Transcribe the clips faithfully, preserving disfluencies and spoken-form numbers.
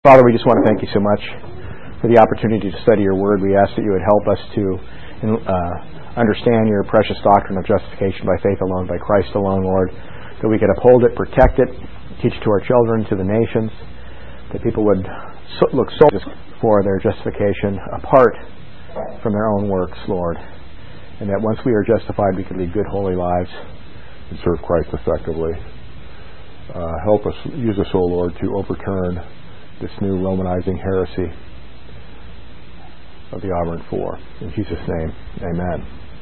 Father, we just want to thank you so much for the opportunity to study your word. We ask that you would help us to uh, understand your precious doctrine of justification by faith alone, by Christ alone, Lord, that we could uphold it, protect it, teach it to our children, to the nations, that people would so, look so for their justification apart from their own works, Lord, and that once we are justified, we could lead good, holy lives and serve Christ effectively. Uh, help us, use us, O Lord, to overturn this new Romanizing heresy of the Auburn Four. In Jesus' name, amen.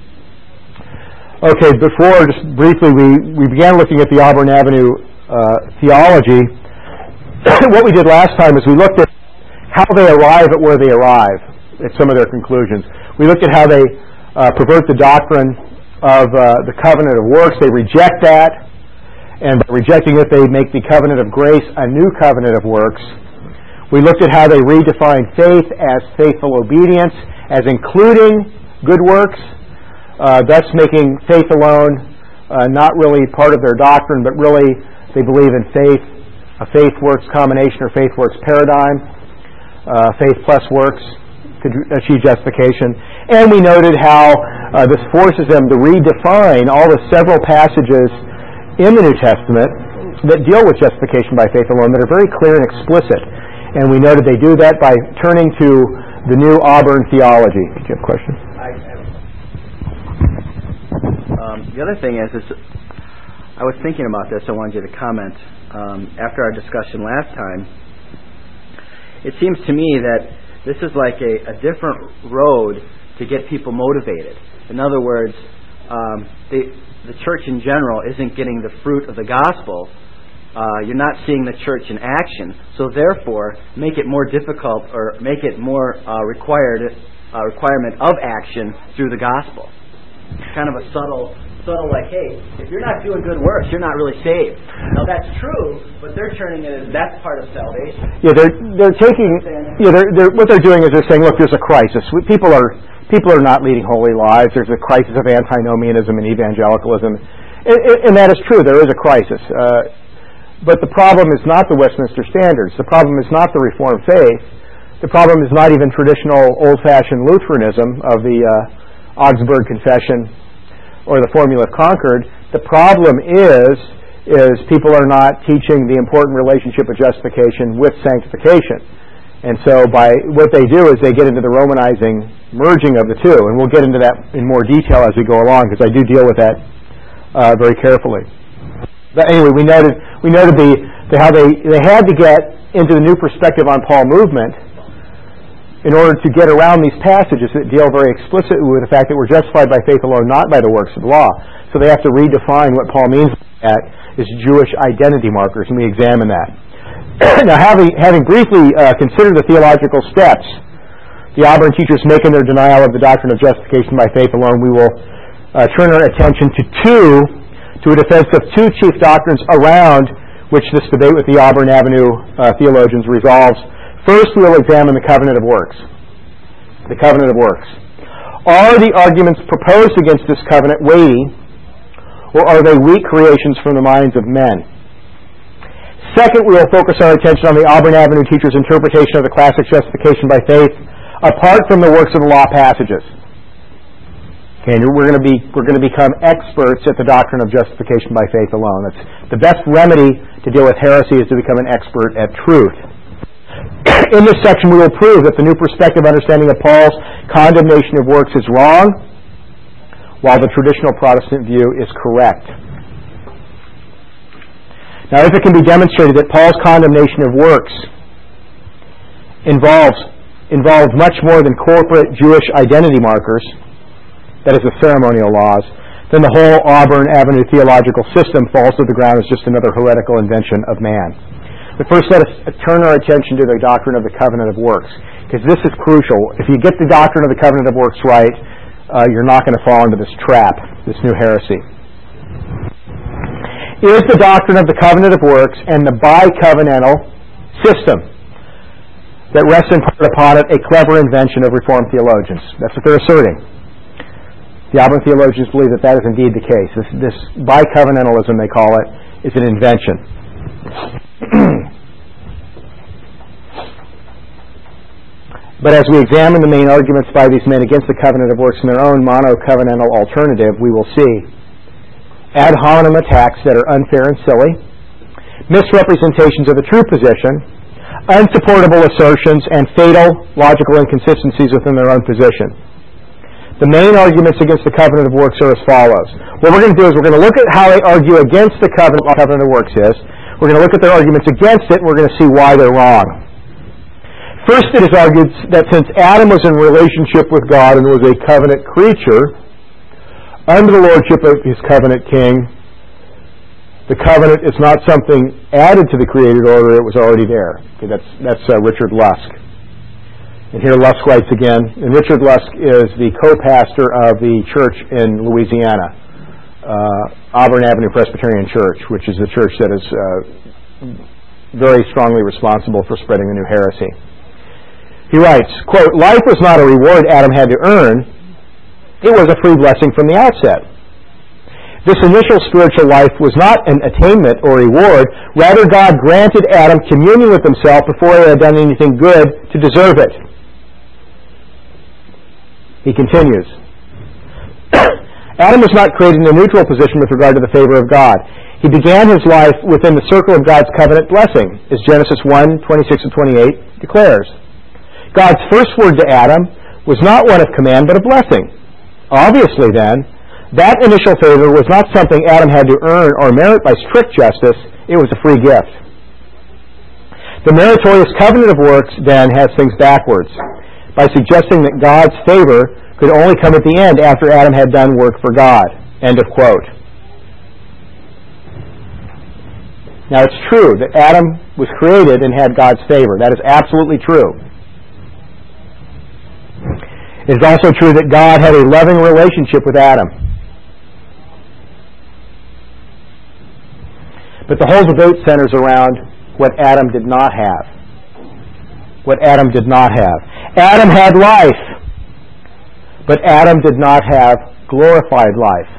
Okay, before, just briefly, we, we began looking at the Auburn Avenue uh, theology. What we did last time is we looked at how they arrive at where they arrive, at some of their conclusions. We looked at how they uh, pervert the doctrine of uh, the covenant of works. They reject that, and by rejecting it, they make the covenant of grace a new covenant of works. We looked at how they redefine faith as faithful obedience, as including good works, uh, thus making faith alone uh, not really part of their doctrine, but really they believe in faith, a faith-works combination or faith-works paradigm, uh, faith plus works to achieve justification. And we noted how uh, this forces them to redefine all the several passages in the New Testament that deal with justification by faith alone that are very clear and explicit. And we noted they do that by turning to the new Auburn theology. Did you have a question? I, um, the other thing is, is, I was thinking about this. I wanted you to comment. Um, after our discussion last time, it seems to me that this is like a, a different road to get people motivated. In other words, um, the, the church in general isn't getting the fruit of the gospel. Uh, you're not seeing the church in action, so therefore make it more difficult or make it more uh, required uh, requirement of action through the gospel. Kind of a subtle, subtle like, hey, if you're not doing good works, you're not really saved. Now that's true, but they're turning it as that's part of salvation. Yeah, they're they're taking. Yeah, they're, they're what they're doing is they're saying, look, there's a crisis. People are people are not leading holy lives. There's a crisis of antinomianism and evangelicalism, and, and that is true. There is a crisis. Uh, But the problem is not the Westminster Standards. The problem is not the Reformed faith. The problem is not even traditional old-fashioned Lutheranism of the uh, Augsburg Confession or the Formula of Concord. The problem is, is people are not teaching the important relationship of justification with sanctification. And so by what they do is they get into the Romanizing merging of the two. And we'll get into that in more detail as we go along, because I do deal with that uh, very carefully. But anyway, we noted we noted the, the how they, they had to get into the new perspective on Paul movement in order to get around these passages that deal very explicitly with the fact that we're justified by faith alone, not by the works of the law. So they have to redefine what Paul means by that as Jewish identity markers, and we examine that. Now, having having briefly uh, considered the theological steps the Auburn teachers make in their denial of the doctrine of justification by faith alone, we will uh, turn our attention to two to a defense of two chief doctrines around which this debate with the Auburn Avenue uh, theologians resolves. First, we will examine the covenant of works. The covenant of works. Are the arguments proposed against this covenant weighty, or are they weak creations from the minds of men? Second, we will focus our attention on the Auburn Avenue teachers' interpretation of the classic justification by faith apart from the works of the law passages. Okay, and we're going to be we're going to become experts at the doctrine of justification by faith alone. It's the best remedy to deal with heresy is to become an expert at truth. In this section, we will prove that the new perspective understanding of Paul's condemnation of works is wrong, while the traditional Protestant view is correct. Now, if it can be demonstrated that Paul's condemnation of works involves involves much more than corporate Jewish identity markers, that is, the ceremonial laws, then the whole Auburn Avenue theological system falls to the ground as just another heretical invention of man. But first, let us turn our attention to the doctrine of the covenant of works, because this is crucial. If you get the doctrine of the covenant of works right, uh, you're not going to fall into this trap, this new heresy. Is the doctrine of the covenant of works and the bicovenantal system that rests in part upon it a clever invention of Reformed theologians? That's what they're asserting. The Auburn theologians believe that that is indeed the case. This, this bicovenantalism, they call it, is an invention. But as we examine the main arguments by these men against the covenant of works and their own mono-covenantal alternative, we will see ad hominem attacks that are unfair and silly, misrepresentations of the true position, unsupportable assertions, and fatal logical inconsistencies within their own position. The main arguments against the covenant of works are as follows. What we're going to do is we're going to look at how they argue against the covenant, covenant of works is. We're going to look at their arguments against it, and we're going to see why they're wrong. First, it is argued that since Adam was in relationship with God and was a covenant creature, under the lordship of his covenant king, the covenant is not something added to the created order, it was already there. Okay, that's that's uh, Richard Lusk. And here Lusk writes again, and Richard Lusk is the co-pastor of the church in Louisiana, uh, Auburn Avenue Presbyterian Church, which is the church that is uh, very strongly responsible for spreading the new heresy. He writes, quote, "Life was not a reward Adam had to earn. It was a free blessing from the outset. This initial spiritual life was not an attainment or reward. Rather, God granted Adam communion with himself before he had done anything good to deserve it." He continues, "Adam was not created in a neutral position with regard to the favor of God. He began his life within the circle of God's covenant blessing, as Genesis one, twenty-six and twenty-eight declares. God's first word to Adam was not one of command, but a blessing. Obviously, then, that initial favor was not something Adam had to earn or merit by strict justice. It was a free gift. The meritorious covenant of works, then, has things backwards, by suggesting that God's favor could only come at the end after Adam had done work for God." End of quote. Now, it's true that Adam was created and had God's favor. That is absolutely true. It is also true that God had a loving relationship with Adam. But the whole debate centers around what Adam did not have. What Adam did not have. Adam had life, but Adam did not have glorified life.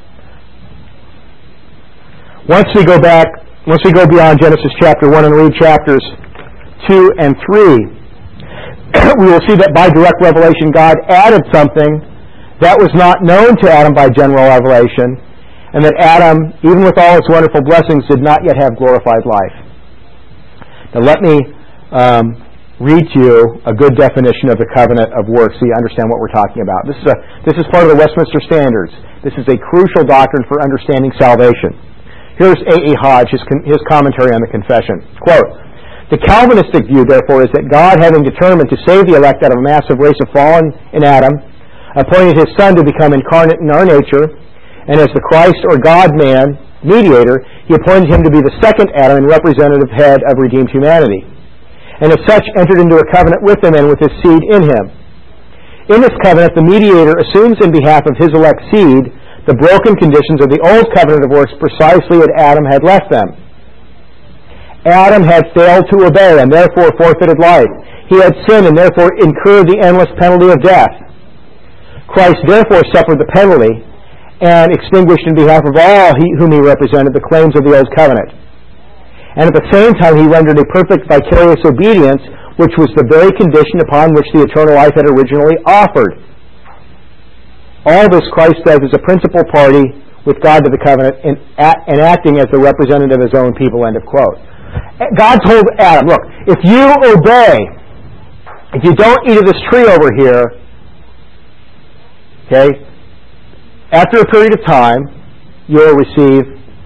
Once we go back, once we go beyond Genesis chapter one and read chapters two and three, we will see that by direct revelation God added something that was not known to Adam by general revelation, and that Adam, even with all its wonderful blessings, did not yet have glorified life. Now let me um, read to you a good definition of the covenant of works so you understand what we're talking about. This is, a, this is part of the Westminster Standards. This is a crucial doctrine for understanding salvation. Here's A E Hodge, his, his commentary on the confession. Quote, "The Calvinistic view, therefore, is that God, having determined to save the elect out of a massive race of fallen in Adam, appointed his Son to become incarnate in our nature, and as the Christ or God-man, mediator, he appointed him to be the second Adam and representative head of redeemed humanity, and as such entered into a covenant with him and with his seed in him. In this covenant, the mediator assumes in behalf of his elect seed the broken conditions of the old covenant of works precisely as Adam had left them. Adam had failed to obey and therefore forfeited life. He had sinned and therefore incurred the endless penalty of death. Christ therefore suffered the penalty and extinguished in behalf of all he, whom he represented the claims of the old covenant. And at the same time he rendered a perfect vicarious obedience, which was the very condition upon which the eternal life had originally offered. All this Christ does as a principal party with God to the covenant and, and acting as the representative of his own people." End of quote. God told Adam, look, if you obey, if you don't eat of this tree over here, okay, after a period of time, you'll receive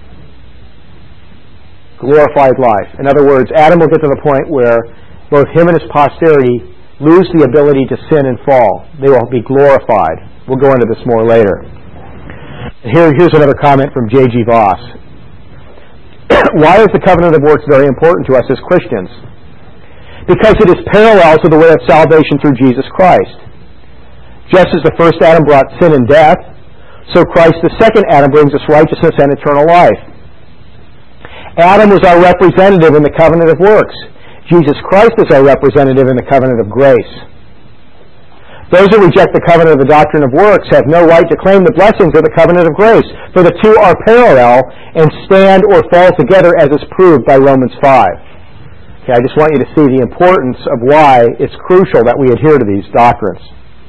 glorified life. In other words, Adam will get to the point where both him and his posterity lose the ability to sin and fall. They will be glorified. We'll go into this more later. Here, here's another comment from J G Voss. "Why is the covenant of works very important to us as Christians? Because it is parallel to the way of salvation through Jesus Christ. Just as the first Adam brought sin and death, so Christ, the second Adam, brings us righteousness and eternal life. Adam was our representative in the covenant of works. Jesus Christ is our representative in the covenant of grace. Those who reject the covenant of the doctrine of works have no right to claim the blessings of the covenant of grace, for the two are parallel and stand or fall together, as is proved by Romans five. Okay, I just want you to see the importance of why it's crucial that we adhere to these doctrines.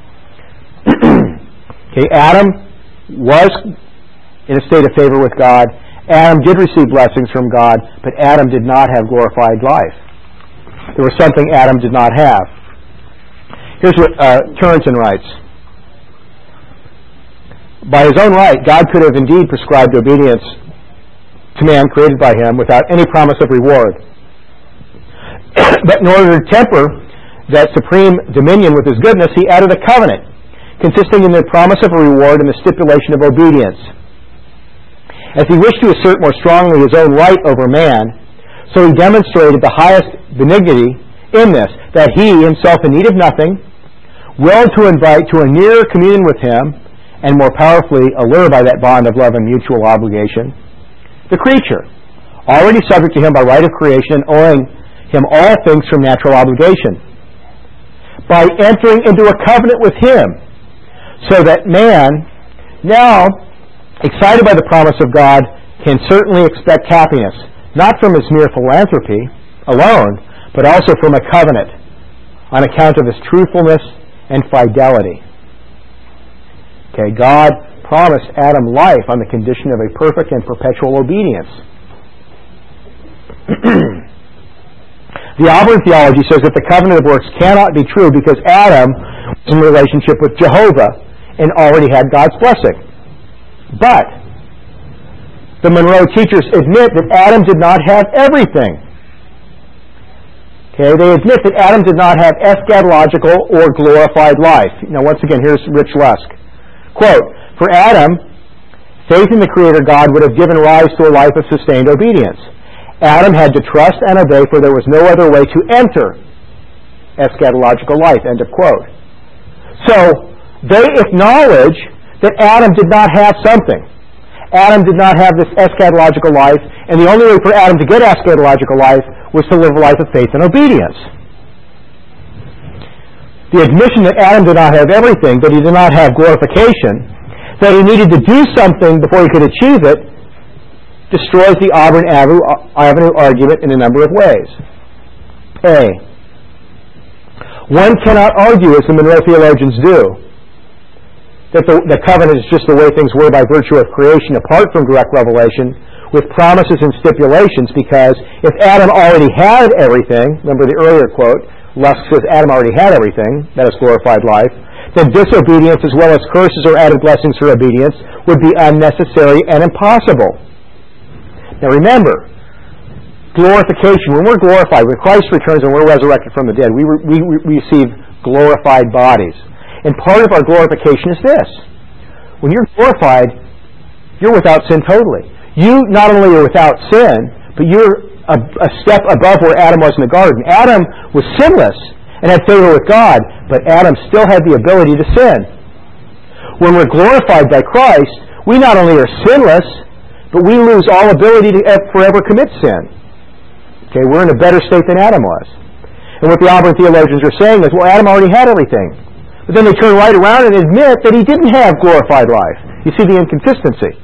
Okay, Adam was in a state of favor with God. Adam did receive blessings from God, but Adam did not have glorified life. There was something Adam did not have. Here's what uh, Turretin writes. By his own right, God could have indeed prescribed obedience to man created by him without any promise of reward. But in order to temper that supreme dominion with his goodness, he added a covenant, consisting in the promise of a reward and the stipulation of obedience. As he wished to assert more strongly his own right over man, so he demonstrated the highest benignity in this, that he, himself in need of nothing, willed to invite to a nearer communion with him, and more powerfully allure by that bond of love and mutual obligation, the creature, already subject to him by right of creation and owing him all things from natural obligation, by entering into a covenant with him, so that man, now excited by the promise of God, can certainly expect happiness, not from his mere philanthropy alone, but also from a covenant, on account of his truthfulness and fidelity. Okay, God promised Adam life on the condition of a perfect and perpetual obedience. The Auburn theology says that the covenant of works cannot be true because Adam was in relationship with Jehovah and already had God's blessing. But the Monroe teachers admit that Adam did not have everything. Okay, they admit that Adam did not have eschatological or glorified life. Now, once again, here's Rich Lusk. Quote, for Adam, faith in the Creator God would have given rise to a life of sustained obedience. Adam had to trust and obey, for there was no other way to enter eschatological life, end of quote. So, they acknowledge that Adam did not have something. Adam did not have this eschatological life, and the only way for Adam to get eschatological life was to live a life of faith and obedience. The admission that Adam did not have everything, that he did not have glorification, that he needed to do something before he could achieve it, destroys the Auburn Avenue, Avenue argument in a number of ways. A. One cannot argue, as the Monroe theologians do, that the, the covenant is just the way things were by virtue of creation apart from direct revelation, with promises and stipulations, because if Adam already had everything, remember the earlier quote, Lusk says Adam already had everything, that is glorified life, then disobedience as well as curses or added blessings for obedience would be unnecessary and impossible. Now remember, glorification, when we're glorified, when Christ returns and we're resurrected from the dead, we, re- we, we receive glorified bodies. And part of our glorification is this. When you're glorified, you're without sin totally. You not only are without sin, but you're a, a step above where Adam was in the garden. Adam was sinless and had favor with God, but Adam still had the ability to sin. When we're glorified by Christ, we not only are sinless, but we lose all ability to forever commit sin. Okay, we're in a better state than Adam was. And what the Auburn theologians are saying is, well, Adam already had everything. But then they turn right around and admit that he didn't have glorified life. You see the inconsistency.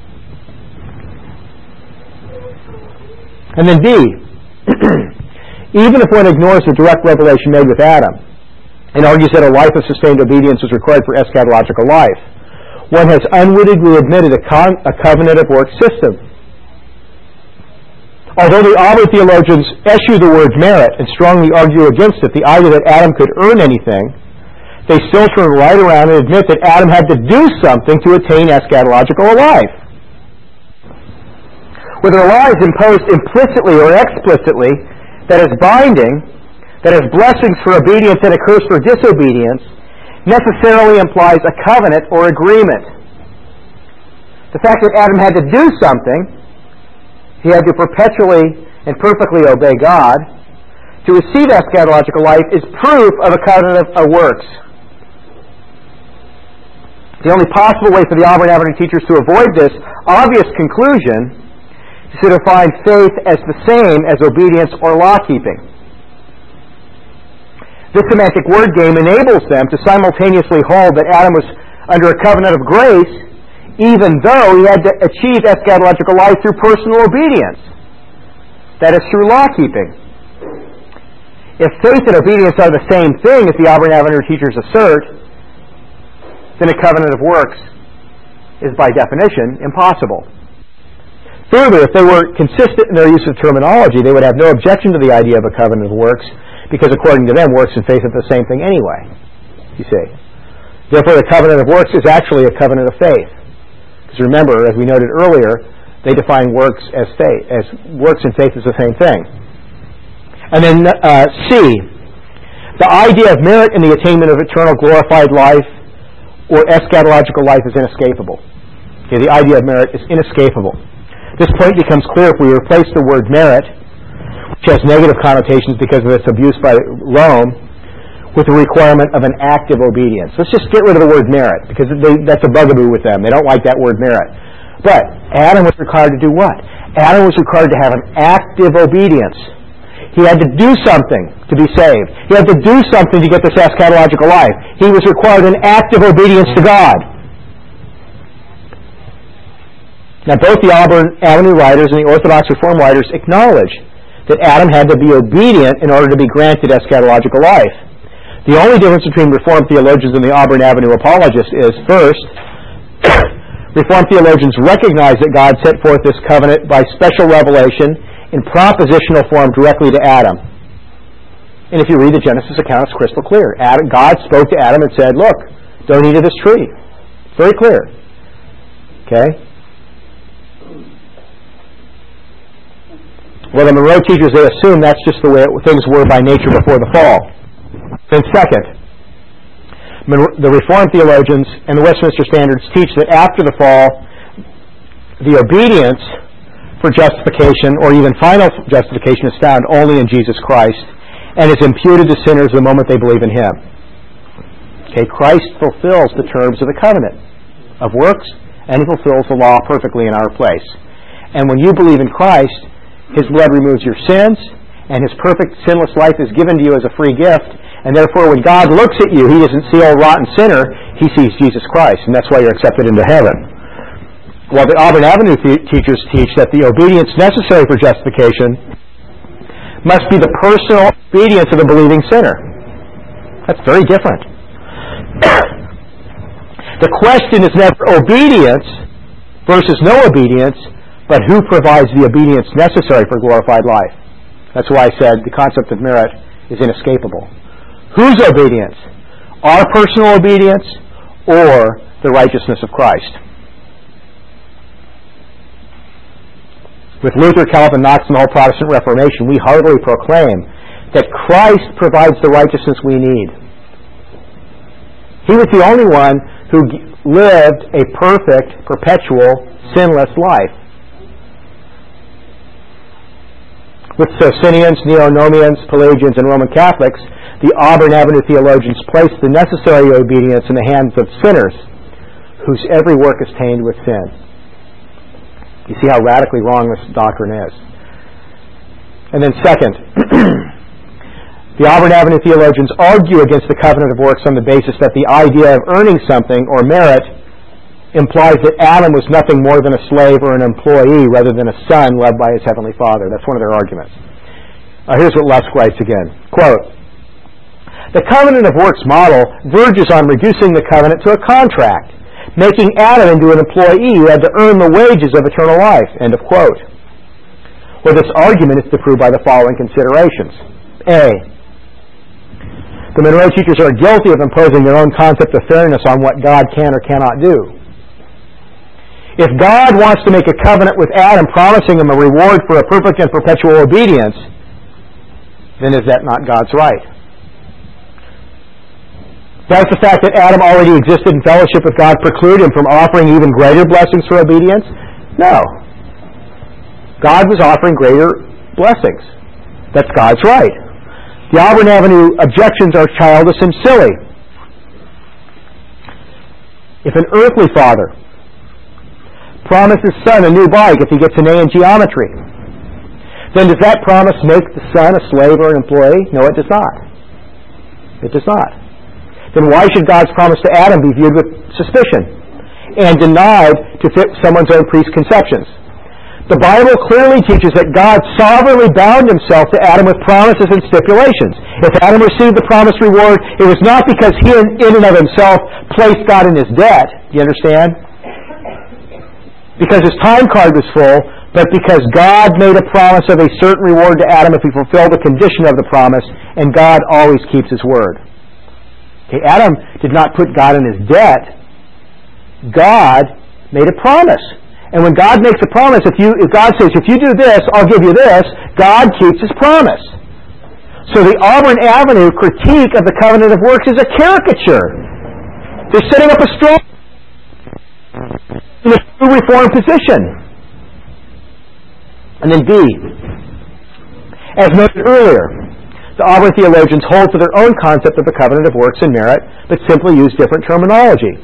And then B, even if one ignores the direct revelation made with Adam and argues that a life of sustained obedience is required for eschatological life, one has unwittingly admitted a, con- a covenant of works system. Although the Auburn theologians eschew the word merit and strongly argue against it, the idea that Adam could earn anything, they still turn right around and admit that Adam had to do something to attain eschatological life. Whether a law is imposed implicitly or explicitly, that is binding, that is blessings for obedience and a curse for disobedience, necessarily implies a covenant or agreement. The fact that Adam had to do something, he had to perpetually and perfectly obey God, to receive eschatological life is proof of a covenant of, of works. The only possible way for the Auburn Avenue teachers to avoid this obvious conclusion is to define faith as the same as obedience or law-keeping. This semantic word game enables them to simultaneously hold that Adam was under a covenant of grace, even though he had to achieve eschatological life through personal obedience. That is through law-keeping. If faith and obedience are the same thing, as the Auburn Avenue teachers assert, then a covenant of works is by definition impossible. Further, if they were consistent in their use of terminology, they would have no objection to the idea of a covenant of works, because according to them, works and faith are the same thing anyway, you see. Therefore, the covenant of works is actually a covenant of faith. Because remember, as we noted earlier, they define works as faith, as works and faith is the same thing. And then uh, C, the idea of merit in the attainment of eternal glorified life or eschatological life is inescapable. Okay, the idea of merit is inescapable. This point becomes clear if we replace the word merit, which has negative connotations because of its abuse by Rome, with the requirement of an active obedience. Let's just get rid of the word merit, because they, that's a bugaboo with them. They don't like that word merit. But Adam was required to do what? Adam was required to have an active obedience. He had to do something to be saved. He had to do something to get this eschatological life. He was required an active obedience to God. Now, both the Auburn Avenue writers and the Orthodox Reform writers acknowledge that Adam had to be obedient in order to be granted eschatological life. The only difference between Reformed theologians and the Auburn Avenue apologists is, first, Reformed theologians recognize that God set forth this covenant by special revelation in propositional form directly to Adam. And if you read the Genesis account, it's crystal clear. Adam, God spoke to Adam and said, look, don't eat of this tree. It's very clear. Okay? Well, the Monroe teachers, they assume that's just the way it, things were by nature before the fall. Then second, the Reformed theologians and the Westminster Standards teach that after the fall, the obedience for justification, or even final justification, is found only in Jesus Christ and is imputed to sinners the moment they believe in Him. Okay, Christ fulfills the terms of the covenant of works, and He fulfills the law perfectly in our place. And when you believe in Christ, His blood removes your sins, and His perfect sinless life is given to you as a free gift, and therefore when God looks at you, He doesn't see a rotten sinner, He sees Jesus Christ, and that's why you're accepted into heaven. While the Auburn Avenue th- teachers teach that the obedience necessary for justification must be the personal obedience of the believing sinner. That's very different. The question is never obedience versus no obedience, but who provides the obedience necessary for glorified life. That's why I said the concept of merit is inescapable. Whose obedience? Our personal obedience or the righteousness of Christ? With Luther, Calvin, Knox, and the whole Protestant Reformation, we heartily proclaim that Christ provides the righteousness we need. He was the only one who lived a perfect, perpetual, sinless life. With Socinians, Neo-Nomians, Pelagians, and Roman Catholics, the Auburn Avenue theologians placed the necessary obedience in the hands of sinners, whose every work is tainted with sin. You see how radically wrong this doctrine is. And then second, the Auburn Avenue theologians argue against the covenant of works on the basis that the idea of earning something, or merit, implies that Adam was nothing more than a slave or an employee rather than a son loved by his heavenly Father. That's one of their arguments. Uh, here's what Lusk writes again. Quote, the covenant of works model verges on reducing the covenant to a contract, making Adam into an employee who had to earn the wages of eternal life. End of quote. Well, this argument is disproved by the following considerations. A. The Monroe teachers are guilty of imposing their own concept of fairness on what God can or cannot do. If God wants to make a covenant with Adam promising him a reward for a perfect and perpetual obedience, then is that not God's right? Does the fact that Adam already existed in fellowship with God preclude him from offering even greater blessings for obedience? No. God was offering greater blessings. That's God's right. The Auburn Avenue objections are childish and silly. If an earthly father promises his son a new bike if he gets an A in geometry, then does that promise make the son a slave or an employee? No, it does not. It does not. Then why should God's promise to Adam be viewed with suspicion and denied to fit someone's own preconceptions? The Bible clearly teaches that God sovereignly bound himself to Adam with promises and stipulations. If Adam received the promised reward, it was not because he in, in and of himself placed God in his debt. Do you understand? Because his time card was full, but because God made a promise of a certain reward to Adam if he fulfilled the condition of the promise, and God always keeps his word. Okay, Adam did not put God in his debt. God made a promise. And when God makes a promise, if you if God says, if you do this, I'll give you this, God keeps his promise. So the Auburn Avenue critique of the covenant of works is a caricature. They're setting up a strong in a true reformed position. And then B, as noted earlier, the Auburn theologians hold to their own concept of the covenant of works and merit, but simply use different terminology.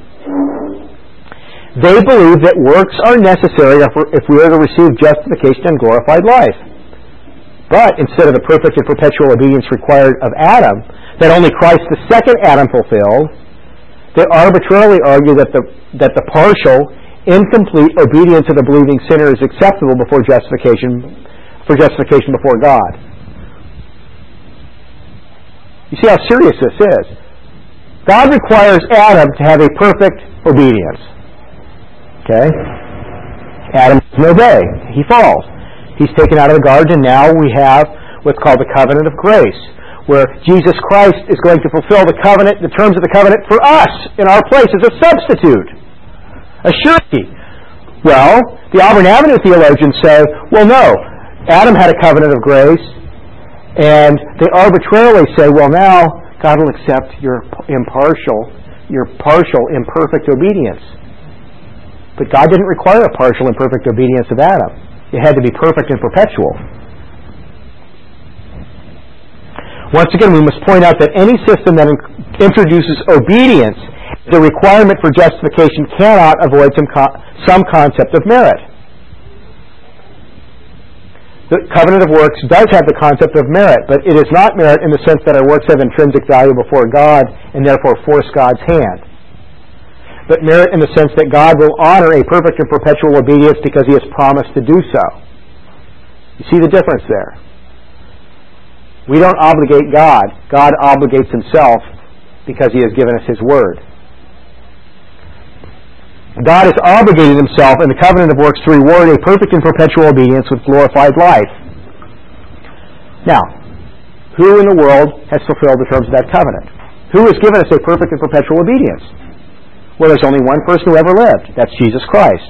They believe that works are necessary if we are to receive justification and glorified life. But instead of the perfect and perpetual obedience required of Adam, that only Christ the second Adam fulfilled, they arbitrarily argue that the, that the partial, incomplete obedience of the believing sinner is acceptable before justification, for justification before God. You see how serious this is. God requires Adam to have a perfect obedience. Okay? Adam doesn't obey. He falls. He's taken out of the garden, and now we have what's called the covenant of grace, where Jesus Christ is going to fulfill the covenant, the terms of the covenant for us in our place as a substitute. A surety. Well, the Auburn Avenue theologians say, well, no, Adam had a covenant of grace, and they arbitrarily say, well, now God will accept your impartial, your partial, imperfect obedience. But God didn't require a partial and perfect obedience of Adam. It had to be perfect and perpetual. Once again, we must point out that any system that in- introduces obedience, the requirement for justification, cannot avoid some, co- some concept of merit. The covenant of works does have the concept of merit, but it is not merit in the sense that our works have intrinsic value before God and therefore force God's hand. But merit in the sense that God will honor a perfect and perpetual obedience because he has promised to do so. You see the difference there? We don't obligate God. God obligates himself because he has given us his word. God has obligated himself in the covenant of works to reward a perfect and perpetual obedience with glorified life. Now, who in the world has fulfilled the terms of that covenant? Who has given us a perfect and perpetual obedience? Well, there's only one person who ever lived. That's Jesus Christ.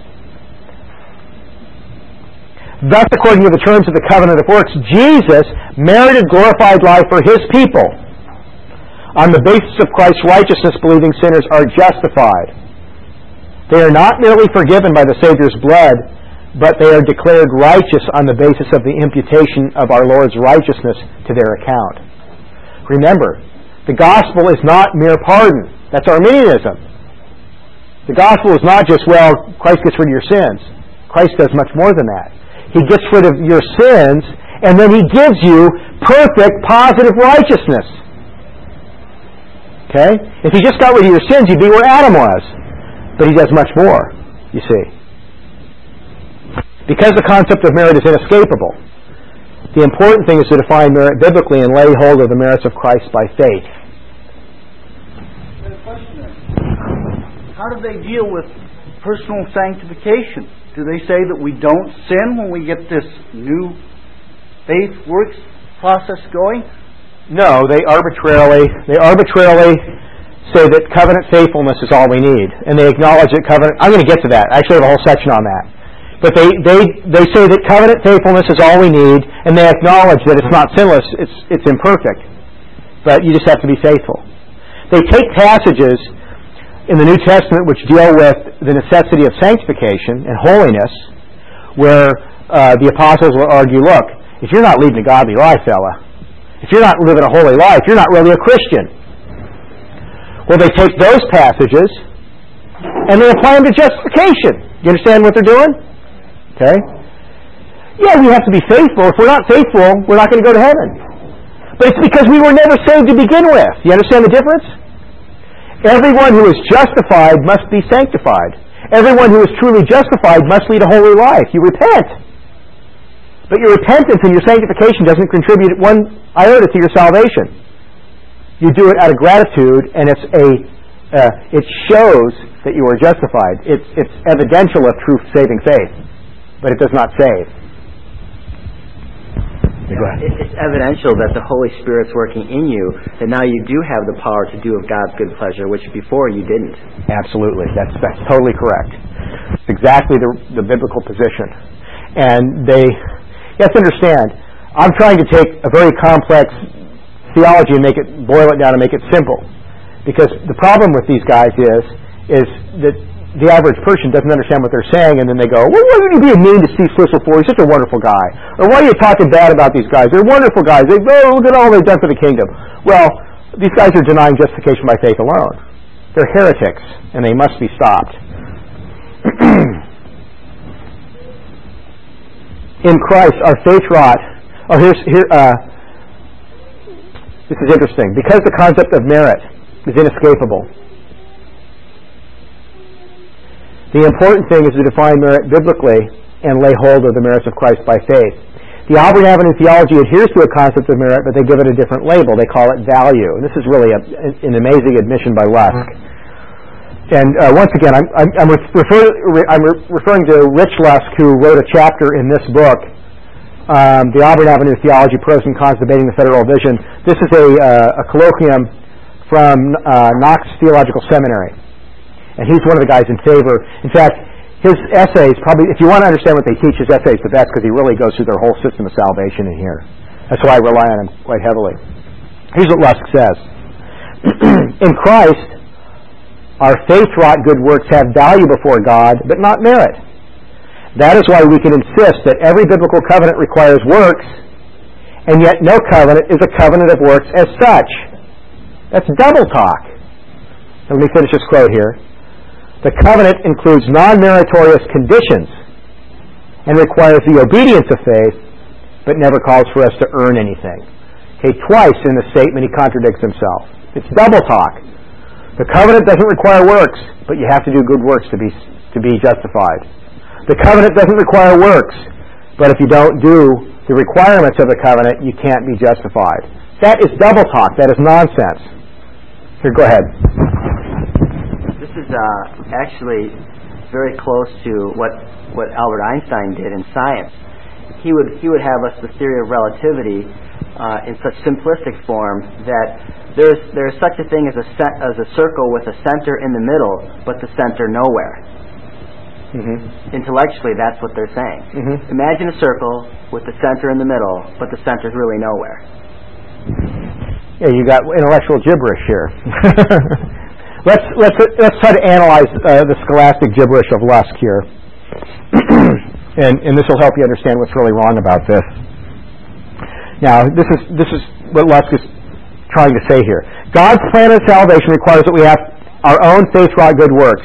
Thus, according to the terms of the covenant of works, Jesus merited glorified life for his people. On the basis of Christ's righteousness, believing sinners are justified. They are not merely forgiven by the Savior's blood, but they are declared righteous on the basis of the imputation of our Lord's righteousness to their account. Remember, the gospel is not mere pardon. That's Arminianism. The gospel is not just, well, Christ gets rid of your sins. Christ does much more than that. He gets rid of your sins, and then he gives you perfect, positive righteousness. Okay? If he just got rid of your sins, you'd be where Adam was. But he does much more, you see. Because the concept of merit is inescapable, the important thing is to define merit biblically and lay hold of the merits of Christ by faith. How do they deal with personal sanctification? Do they say that we don't sin when we get this new faith works process going? No, they arbitrarily they arbitrarily say that covenant faithfulness is all we need, and they acknowledge that covenant. I'm going to get to that. I actually have a whole section on that. But they they they say that covenant faithfulness is all we need, and they acknowledge that it's not sinless. It's it's imperfect, but you just have to be faithful. They take passages in the New Testament which deal with the necessity of sanctification and holiness, where uh, the apostles will argue, look, if you're not leading a godly life, fella, if you're not living a holy life, you're not really a Christian. Well, they take those passages and they apply them to justification. You understand what they're doing? Okay? Yeah, we have to be faithful. If we're not faithful, we're not going to go to heaven. But it's because we were never saved to begin with. You understand the difference? Everyone who is justified must be sanctified. Everyone who is truly justified must lead a holy life. You repent. But your repentance and your sanctification doesn't contribute one iota to your salvation. You do it out of gratitude, and it's a uh, it shows that you are justified. It's it's evidential of true saving faith, but it does not save. Go ahead. It's evidential that the Holy Spirit's working in you, that now you do have the power to do of God's good pleasure, which before you didn't. Absolutely. That's, that's totally correct. It's exactly the, the biblical position. And they, you have to understand, I'm trying to take a very complex theology and make it, boil it down and make it simple. Because the problem with these guys is, is that the average person doesn't understand what they're saying, and then they go, well, why are you being mean to Steve Swissel for? He's such a wonderful guy. Or why are you talking bad about these guys? They're wonderful guys. They, oh, look at all they've done for the kingdom. Well, these guys are denying justification by faith alone. They're heretics, and they must be stopped. In Christ, our faith wrought. Oh, here's here. Uh, this is interesting. Because the concept of merit is inescapable, the important thing is to define merit biblically and lay hold of the merits of Christ by faith. The Auburn Avenue theology adheres to a concept of merit, but they give it a different label. They call it value. And this is really a, an amazing admission by Lusk. And uh, once again, I'm, I'm, I'm, refer, I'm re- referring to Rich Lusk, who wrote a chapter in this book, um, The Auburn Avenue Theology, Pros and Cons Debating the Federal Vision. This is a, uh, a colloquium from uh, Knox Theological Seminary. And he's one of the guys in favor. In fact, his essays, probably, if you want to understand what they teach, his essays the best because he really goes through their whole system of salvation in here. That's why I rely on him quite heavily. Here's what Lusk says. In Christ, our faith-wrought good works have value before God, but not merit. That is why we can insist that every biblical covenant requires works, and yet no covenant is a covenant of works as such. That's double talk. Let me finish this quote here. The covenant includes non-meritorious conditions and requires the obedience of faith, but never calls for us to earn anything. Okay, twice in the statement he contradicts himself. It's double talk. The covenant doesn't require works, but you have to do good works to be to be justified. The covenant doesn't require works, but if you don't do the requirements of the covenant, you can't be justified. That is double talk. That is nonsense. Here, go ahead. This is uh, actually very close to what, what Albert Einstein did in science. He would he would have us the theory of relativity uh, in such simplistic form that there's there's such a thing as a set, as a circle with a center in the middle, but the center nowhere. Mm-hmm. Intellectually, that's what they're saying. Mm-hmm. Imagine a circle with the center in the middle, but the center's really nowhere. Yeah, you got intellectual gibberish here. let's let's let's try to analyze uh, the scholastic gibberish of Lusk here, and and this will help you understand what's really wrong about this. Now, this is this is what Lusk is trying to say here. God's plan of salvation requires that we have our own faith-wrought good works.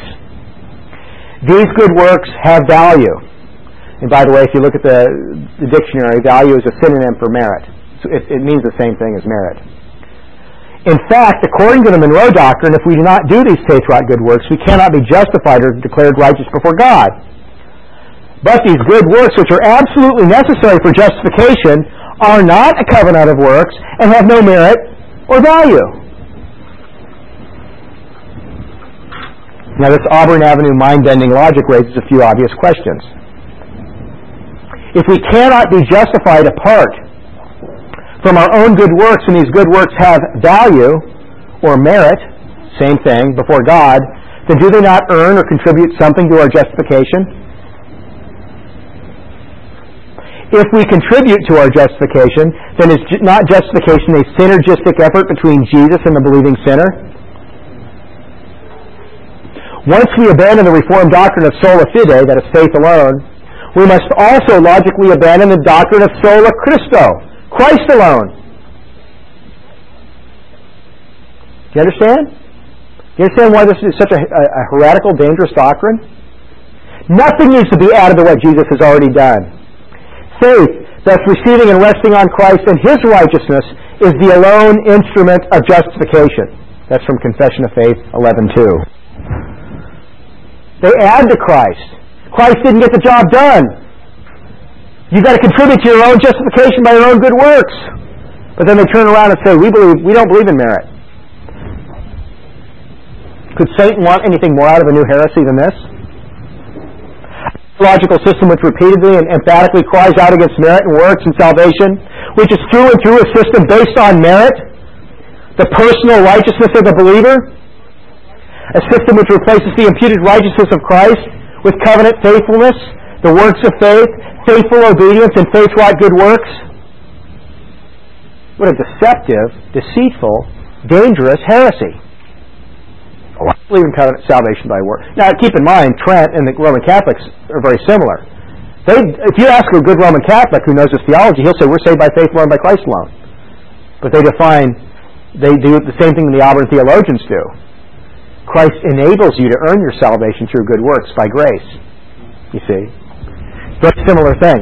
These good works have value, and by the way, if you look at the, the dictionary, value is a synonym for merit. So it, it means the same thing as merit. In fact, according to the Monroe Doctrine, if we do not do these faith-wrought good works, we cannot be justified or declared righteous before God. But these good works, which are absolutely necessary for justification, are not a covenant of works and have no merit or value. Now, this Auburn Avenue mind-bending logic raises a few obvious questions. If we cannot be justified apart from our own good works, and these good works have value or merit, same thing, before God, then do they not earn or contribute something to our justification? If we contribute to our justification, then is not justification a synergistic effort between Jesus and the believing sinner? Once we abandon the Reformed doctrine of sola fide, that is faith alone, we must also logically abandon the doctrine of sola Christo, Christ alone. Do you understand? Do you understand why this is such a, a, a heretical, dangerous doctrine? Nothing needs to be added to what Jesus has already done. Faith, thus receiving and resting on Christ and His righteousness, is the alone instrument of justification. That's from Confession of Faith eleven two. They add to Christ. Christ didn't get the job done. You've got to contribute to your own justification by your own good works. But then they turn around and say, we believe we don't believe in merit. Could Satan want anything more out of a new heresy than this? A logical system which repeatedly and emphatically cries out against merit and works and salvation, which is through and through a system based on merit, the personal righteousness of the believer, a system which replaces the imputed righteousness of Christ with covenant faithfulness, the works of faith, faithful obedience, and faith-wrought good works. What a deceptive, deceitful, dangerous heresy. Oh, I believe in covenant salvation by works. Now, keep in mind, Trent and the Roman Catholics are very similar. They, if you ask a good Roman Catholic who knows his theology, he'll say, we're saved by faith alone, by Christ alone. But they define, they do the same thing the Auburn theologians do. Christ enables you to earn your salvation through good works by grace. You see? Very similar thing.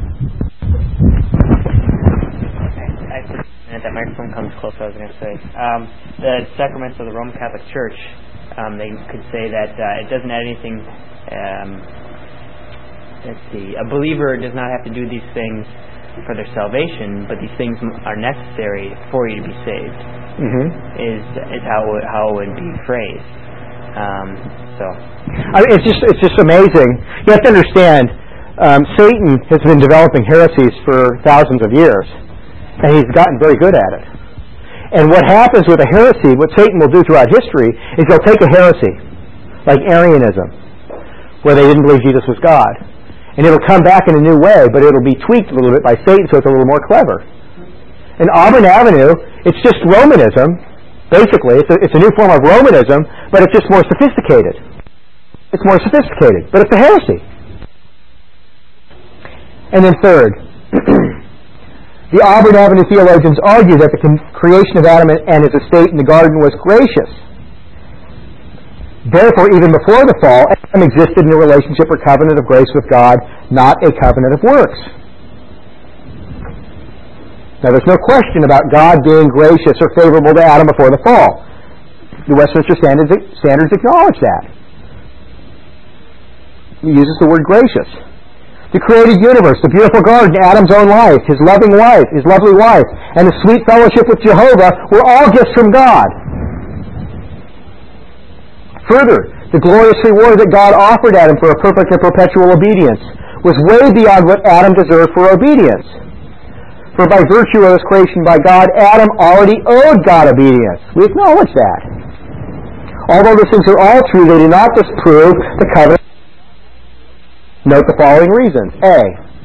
And that microphone comes close, I was going to say. Um, the sacraments of the Roman Catholic Church, um, they could say that uh, it doesn't add anything. Um, let's see. A believer does not have to do these things for their salvation, but these things are necessary for you to be saved. Mm-hmm. Is is how it, how it would be phrased. Um, so, I mean, it's just it's just amazing. You have to understand, um, Satan has been developing heresies for thousands of years, and he's gotten very good at it. And what happens with a heresy, what Satan will do throughout history, is he'll take a heresy, like Arianism, where they didn't believe Jesus was God, and it'll come back in a new way, but it'll be tweaked a little bit by Satan, so it's a little more clever. In Auburn Avenue, it's just Romanism, basically. It's a, it's a new form of Romanism, but it's just more sophisticated. It's more sophisticated, but it's a heresy. And then third, the Auburn Avenue theologians argue that the creation of Adam and his estate in the garden was gracious. Therefore, even before the fall, Adam existed in a relationship or covenant of grace with God, not a covenant of works. Now, there's no question about God being gracious or favorable to Adam before the fall. The Westminster Standards, standards acknowledge that. He uses the word gracious. The created universe, the beautiful garden, Adam's own life, his loving wife, his lovely wife, and the sweet fellowship with Jehovah were all gifts from God. Further, the glorious reward that God offered Adam for a perfect and perpetual obedience was way beyond what Adam deserved for obedience. For by virtue of his creation by God, Adam already owed God obedience. We acknowledge that. Although these things are all true, they do not disprove the covenant. Note the following reasons. A,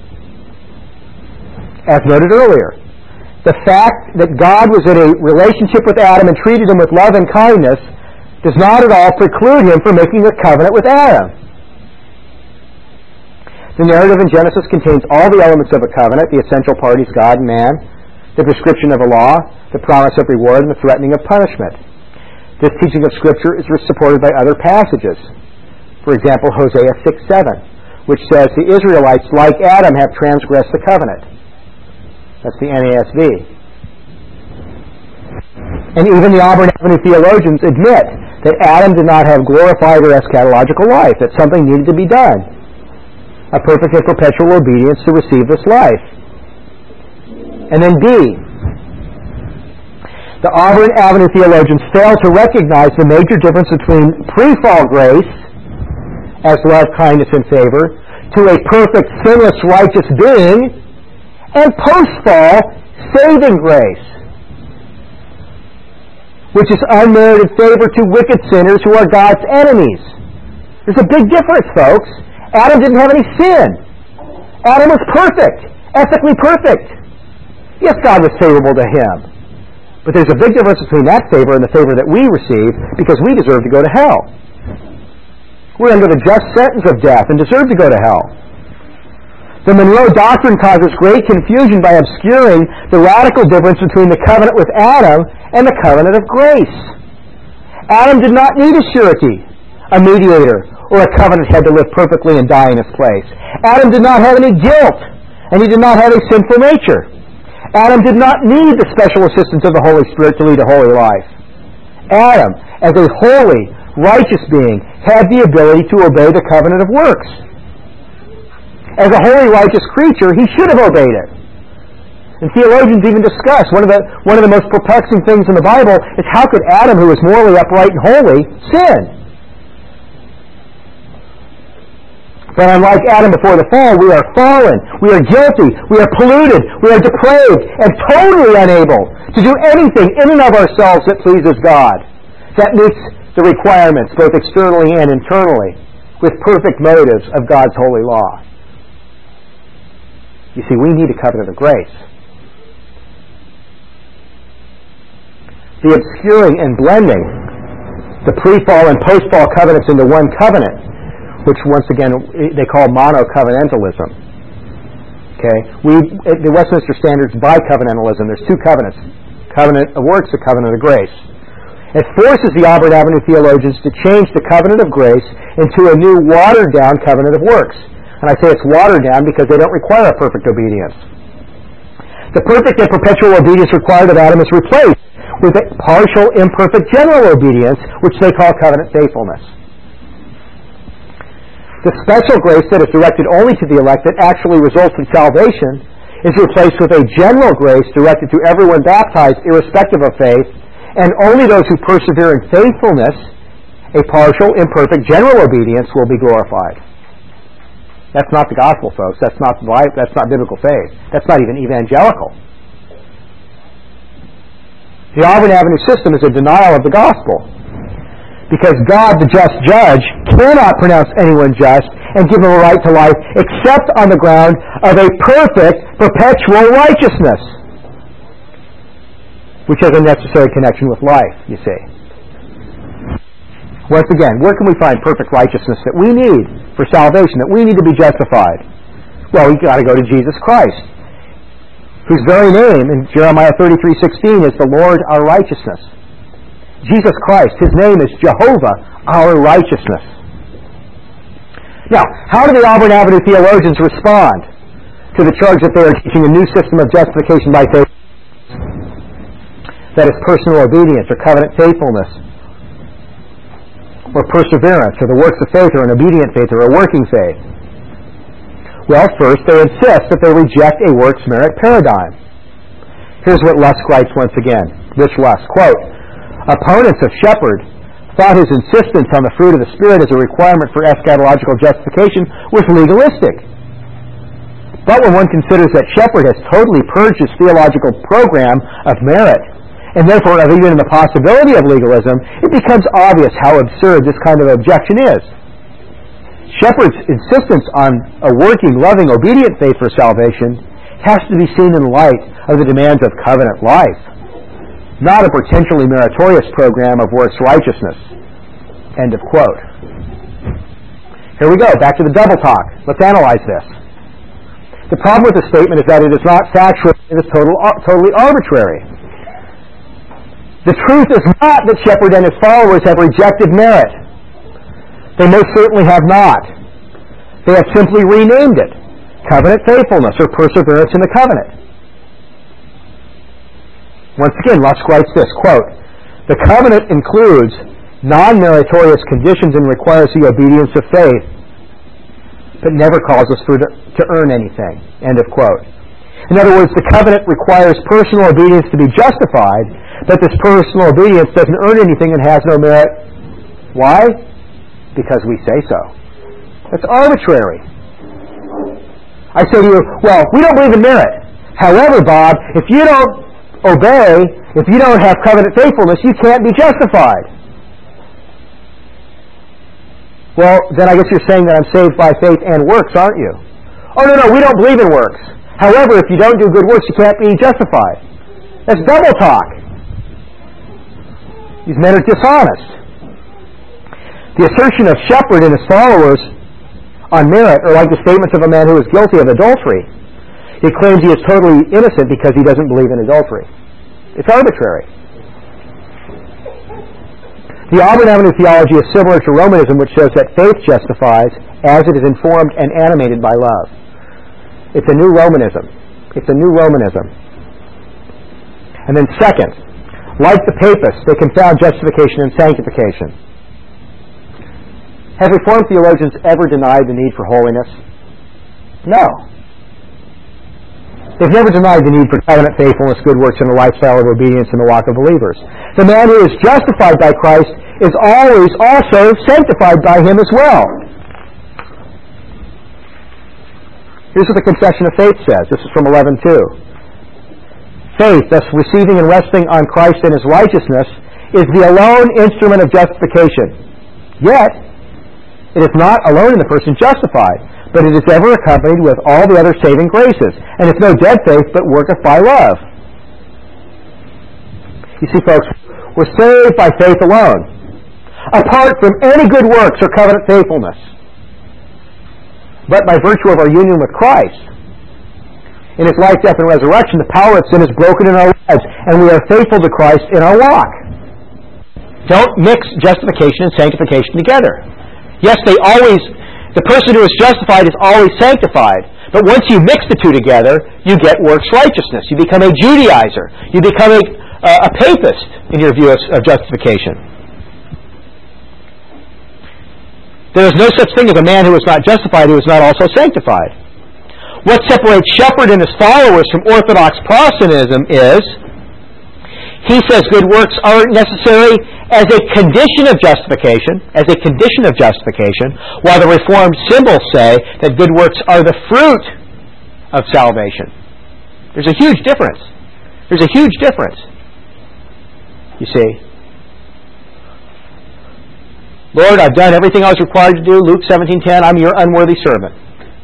as noted earlier, the fact that God was in a relationship with Adam and treated him with love and kindness does not at all preclude him from making a covenant with Adam. The narrative in Genesis contains all the elements of a covenant, the essential parties, God and man, the prescription of a law, the promise of reward, and the threatening of punishment. This teaching of Scripture is supported by other passages. For example, Hosea six seven, which says, the Israelites, like Adam, have transgressed the covenant. That's the N A S V. And even the Auburn Avenue theologians admit that Adam did not have glorified or eschatological life, that something needed to be done. A perfect and perpetual obedience to receive this life. And then B, the Auburn Avenue theologians fail to recognize the major difference between pre-fall grace, as love, kindness, and favor, to a perfect, sinless, righteous being, and post-fall saving grace, which is unmerited favor to wicked sinners who are God's enemies. There's a big difference, folks. Adam didn't have any sin. Adam was perfect, ethically perfect. Yes, God was favorable to him. But there's a big difference between that favor and the favor that we receive, because we deserve to go to hell. We're under the just sentence of death and deserve to go to hell. The Monroe Doctrine causes great confusion by obscuring the radical difference between the covenant with Adam and the covenant of grace. Adam did not need a surety, a mediator, or a covenant head to live perfectly and die in his place. Adam did not have any guilt, and he did not have a sinful nature. Adam did not need the special assistance of the Holy Spirit to lead a holy life. Adam, as a holy, righteous being, had the ability to obey the covenant of works. As a holy, righteous creature, he should have obeyed it. And theologians even discuss one of the one of the most perplexing things in the Bible is how could Adam, who was morally upright and holy, sin? But unlike Adam before the fall, we are fallen, we are guilty, we are polluted, we are depraved, and totally unable to do anything in and of ourselves that pleases God, that meets the requirements, both externally and internally, with perfect motives of God's holy law. You see, we need a covenant of grace. The obscuring and blending the pre-fall and post-fall covenants into one covenant, which once again they call mono-covenantalism. Okay, we the Westminster Standards bi-covenantalism. There's two covenants: covenant of works, a covenant of grace. It forces the Auburn Avenue theologians to change the covenant of grace into a new watered-down covenant of works. And I say it's watered down because they don't require a perfect obedience. The perfect and perpetual obedience required of Adam is replaced with a partial, imperfect, general obedience, which they call covenant faithfulness. The special grace that is directed only to the elect that actually results in salvation is replaced with a general grace directed to everyone baptized irrespective of faith, and only those who persevere in faithfulness, a partial, imperfect, general obedience, will be glorified. That's not the gospel, folks. That's not that's not biblical faith. That's not even evangelical. The Auburn Avenue system is a denial of the gospel, because God, the just judge, cannot pronounce anyone just and give him a right to life except on the ground of a perfect, perpetual righteousness, which has a necessary connection with life, you see. Once again, where can we find perfect righteousness that we need for salvation, that we need to be justified? Well, we've got to go to Jesus Christ, whose very name in Jeremiah thirty-three sixteen is the Lord our righteousness. Jesus Christ, his name is Jehovah our righteousness. Now, how do the Auburn Avenue theologians respond to the charge that they are teaching a new system of justification by faith, that is personal obedience or covenant faithfulness, or perseverance, or the works of faith, or an obedient faith, or a working faith? Well, first, they insist that they reject a works merit paradigm. Here's what Lusk writes once again. Rich Lusk, quote, "Opponents of Shepherd thought his insistence on the fruit of the Spirit as a requirement for eschatological justification was legalistic. But when one considers that Shepherd has totally purged his theological program of merit, and therefore of even the possibility of legalism, it becomes obvious how absurd this kind of objection is. Shepherd's insistence on a working, loving, obedient faith for salvation has to be seen in light of the demands of covenant life, not a potentially meritorious program of works righteousness." End of quote. Here we go, back to the double talk. Let's analyze this. The problem with the statement is that it is not factual, it is total, totally arbitrary. The truth is not that Shepherd and his followers have rejected merit. They most certainly have not. They have simply renamed it covenant faithfulness or perseverance in the covenant. Once again, Lusk writes this, quote, "The covenant includes non-meritorious conditions and requires the obedience of faith, but never calls us for the, to earn anything." End of quote. In other words, the covenant requires personal obedience to be justified, but this personal obedience doesn't earn anything and has no merit. Why? Because we say so. That's arbitrary. I say to you, well, we don't believe in merit. However, Bob, if you don't obey, if you don't have covenant faithfulness, you can't be justified. Well, then I guess you're saying that I'm saved by faith and works, aren't you? Oh, no, no, we don't believe in works. However, if you don't do good works, you can't be justified. That's double talk. These men are dishonest. The assertion of Shepherd and his followers on merit are like the statements of a man who is guilty of adultery. He claims he is totally innocent because he doesn't believe in adultery. It's arbitrary. The Auburn Avenue theology is similar to Romanism, which says that faith justifies as it is informed and animated by love. It's a new Romanism. It's a new Romanism. And then second, like the Papists, they confound justification and sanctification. Have Reformed theologians ever denied the need for holiness? No. They've never denied the need for covenant faithfulness, good works, and a lifestyle of obedience in the walk of believers. The man who is justified by Christ is always also sanctified by Him as well. Here's what the Confession of Faith says. This is from eleven two. Faith, thus receiving and resting on Christ and His righteousness, is the alone instrument of justification. Yet, it is not alone in the person justified, but it is ever accompanied with all the other saving graces. And it's no dead faith, but worketh by love. You see, folks, we're saved by faith alone, apart from any good works or covenant faithfulness. But by virtue of our union with Christ, in His life, death, and resurrection, the power of sin is broken in our lives, and we are faithful to Christ in our walk. Don't mix justification and sanctification together. Yes, they always, the person who is justified is always sanctified, but once you mix the two together, you get works righteousness. You become a Judaizer. You become a, uh, a papist in your view of, of justification. There is no such thing as a man who is not justified who is not also sanctified. What separates Shepherd and his followers from Orthodox Protestantism is, he says good works aren't necessary as a condition of justification, as a condition of justification, while the Reformed symbols say that good works are the fruit of salvation. There's a huge difference. There's a huge difference. You see. Lord, I've done everything I was required to do. Luke seventeen ten, I'm your unworthy servant.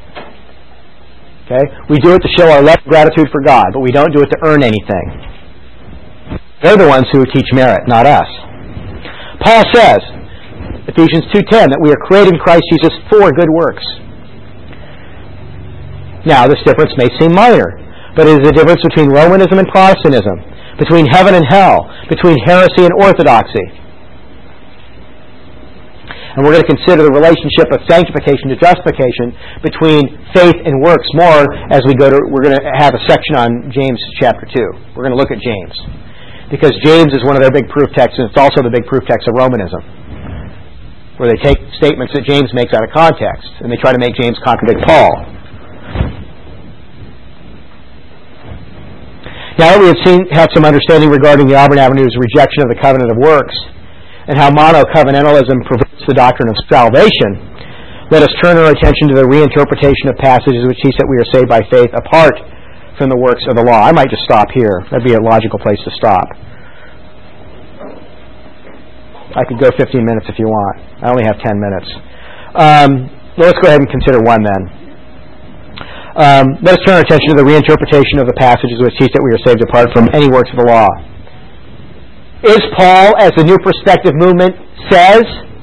Okay? We do it to show our love and gratitude for God, but we don't do it to earn anything. They're the ones who teach merit, not us. Paul says, Ephesians two ten, that we are created in Christ Jesus for good works. Now, this difference may seem minor, but it is a difference between Romanism and Protestantism, between heaven and hell, between heresy and orthodoxy. And we're going to consider the relationship of sanctification to justification between faith and works more as we go to, we're going to have a section on James chapter two. We're going to look at James. Because James is one of their big proof texts, and it's also the big proof text of Romanism, where they take statements that James makes out of context, and they try to make James contradict Paul. Now that we have seen, have some understanding regarding the Auburn Avenue's rejection of the covenant of works, and how mono-covenantalism perverts the doctrine of salvation, let us turn our attention to the reinterpretation of passages which teach that we are saved by faith apart from the works of the law. I might just stop here. That'd be a logical place to stop. I could go fifteen minutes if you want. I only have ten minutes. Um, let's go ahead and consider one then. Um, let us turn our attention to the reinterpretation of the passages which teach that we are saved apart from any works of the law. Is Paul, as the New Perspective movement says,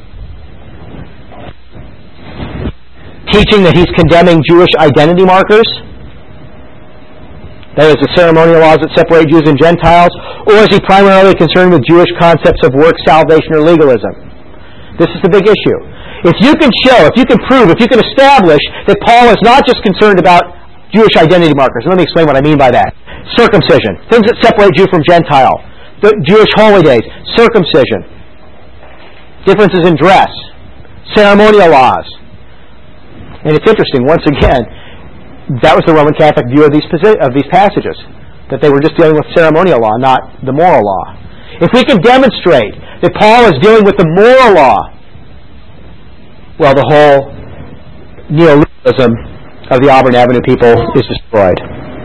teaching that he's condemning Jewish identity markers? That is, the ceremonial laws that separate Jews and Gentiles? Or is he primarily concerned with Jewish concepts of work salvation or legalism? This is the big issue. If you can show, if you can prove, if you can establish that Paul is not just concerned about Jewish identity markers, let me explain what I mean by that. Circumcision, things that separate Jew from Gentile. The Jewish holy days, circumcision, differences in dress, ceremonial laws. And it's interesting, once again, that was the Roman Catholic view of these of these passages, that they were just dealing with ceremonial law, not the moral law. If we can demonstrate that Paul is dealing with the moral law, well, the whole neoliberalism of the Auburn Avenue people is destroyed.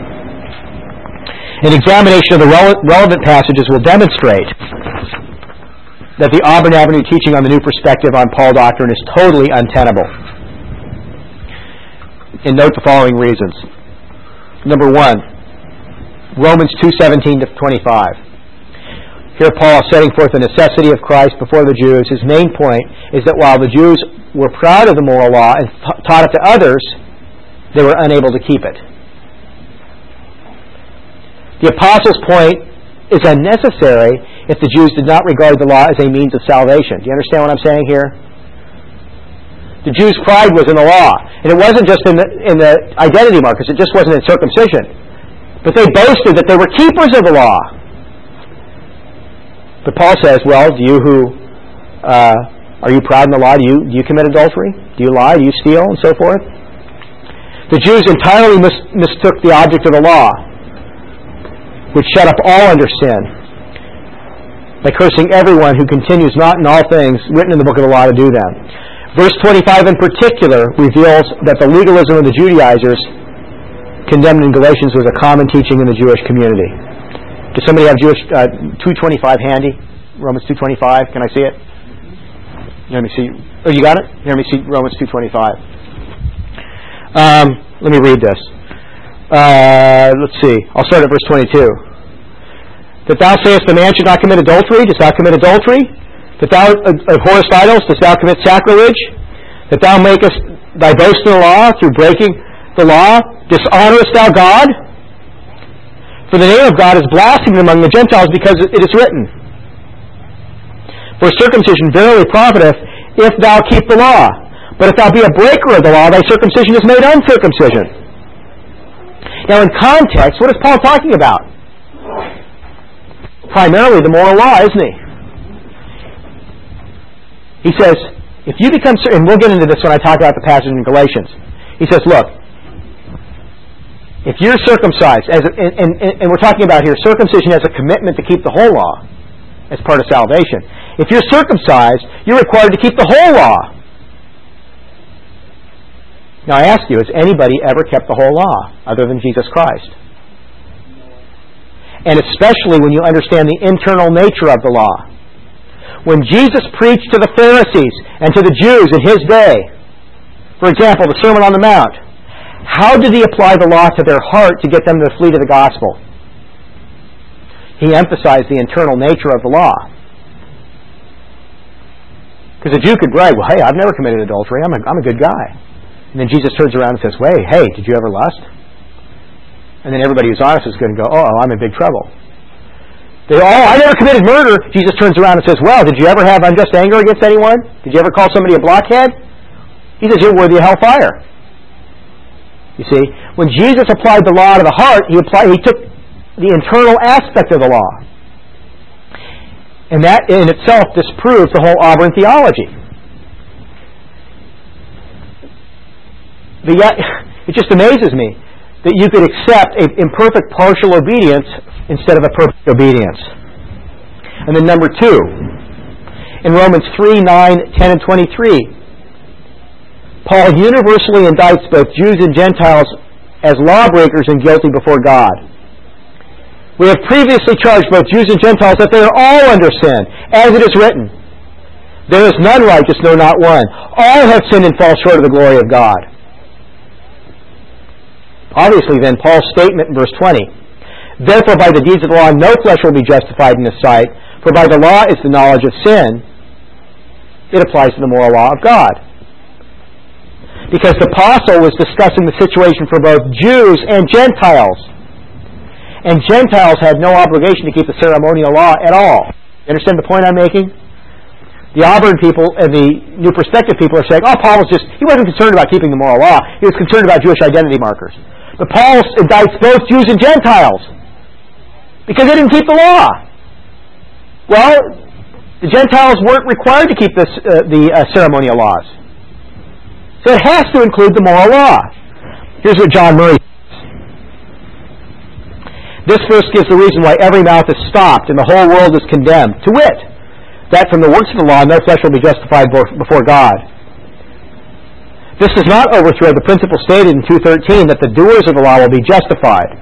An examination of the rele- relevant passages will demonstrate that the Auburn Avenue teaching on the New Perspective on Paul doctrine is totally untenable. And note the following reasons. Number one, Romans two seventeen to twenty-five. Here Paul is setting forth the necessity of Christ before the Jews. His main point is that while the Jews were proud of the moral law and th- taught it to others, they were unable to keep it. The apostles' point is unnecessary if the Jews did not regard the law as a means of salvation. Do you understand what I'm saying here? The Jews' pride was in the law. And it wasn't just in the, in the identity markers. It just wasn't in circumcision. But they boasted that they were keepers of the law. But Paul says, well, do you who uh, are you proud in the law? Do you, do you commit adultery? Do you lie? Do you steal? And so forth? The Jews entirely mis- mistook the object of the law, which shut up all under sin, by cursing everyone who continues not in all things written in the book of the law to do them. Verse twenty-five in particular reveals that the legalism of the Judaizers condemned in Galatians was a common teaching in the Jewish community. Does somebody have Jewish uh, two twenty-five handy? Romans two twenty-five? Can I see it? Let me see. Oh, you got it? Let me see Romans two twenty-five. Um, let me read this. Uh, let's see. I'll start at verse twenty-two. That thou sayest the man should not commit adultery, dost thou commit adultery? That thou abhorrest idols, dost thou commit sacrilege? That thou makest thy boast in the law through breaking the law, dishonorest thou God? For the name of God is blasphemed among the Gentiles, because it is written, For circumcision verily profiteth, if thou keep the law. But if thou be a breaker of the law, thy circumcision is made uncircumcision. Now in context, what is Paul talking about? Primarily the moral law, isn't he? He says, if you become, and we'll get into this when I talk about the passage in Galatians. He says, look, if you're circumcised, as a, and, and, and we're talking about here circumcision as a commitment to keep the whole law as part of salvation. If you're circumcised, you're required to keep the whole law. Now I ask you, has anybody ever kept the whole law other than Jesus Christ? And especially when you understand the internal nature of the law. When Jesus preached to the Pharisees and to the Jews in His day, for example, the Sermon on the Mount, how did He apply the law to their heart to get them to flee to the gospel? He emphasized the internal nature of the law. Because a Jew could brag, well, hey, I've never committed adultery. I'm a, I'm a good guy. And then Jesus turns around and says, wait, hey, did you ever lust? And then everybody who's honest is going to go, oh, I'm in big trouble. They all, oh, I never committed murder. Jesus turns around and says, well, did you ever have unjust anger against anyone? Did you ever call somebody a blockhead? He says, you're worthy of hellfire. You see, when Jesus applied the law to the heart, he applied, he took the internal aspect of the law. And that in itself disproves the whole Auburn theology. But yet, it just amazes me that you could accept an imperfect partial obedience instead of a perfect obedience. And then number two, in Romans three, nine, ten, and twenty-three, Paul universally indicts both Jews and Gentiles as lawbreakers and guilty before God. We have previously charged both Jews and Gentiles that they are all under sin, as it is written, there is none righteous, no, not one. All have sinned and fall short of the glory of God. Obviously, then, Paul's statement in verse twenty, therefore by the deeds of the law no flesh will be justified in His sight, for by the law is the knowledge of sin. It applies to the moral law of God. Because the apostle was discussing the situation for both Jews and Gentiles. And Gentiles had no obligation to keep the ceremonial law at all. You understand the point I'm making? The Auburn people and the New Perspective people are saying, oh, Paul was just, he wasn't concerned about keeping the moral law. He was concerned about Jewish identity markers. But Paul indicts both Jews and Gentiles because they didn't keep the law. Well, the Gentiles weren't required to keep this, uh, the uh, ceremonial laws. So it has to include the moral law. Here's what John Murray says. This verse gives the reason why every mouth is stopped and the whole world is condemned, to wit, that from the works of the law no flesh will be justified before God. This does not overthrow the principle stated in two thirteen that the doers of the law will be justified.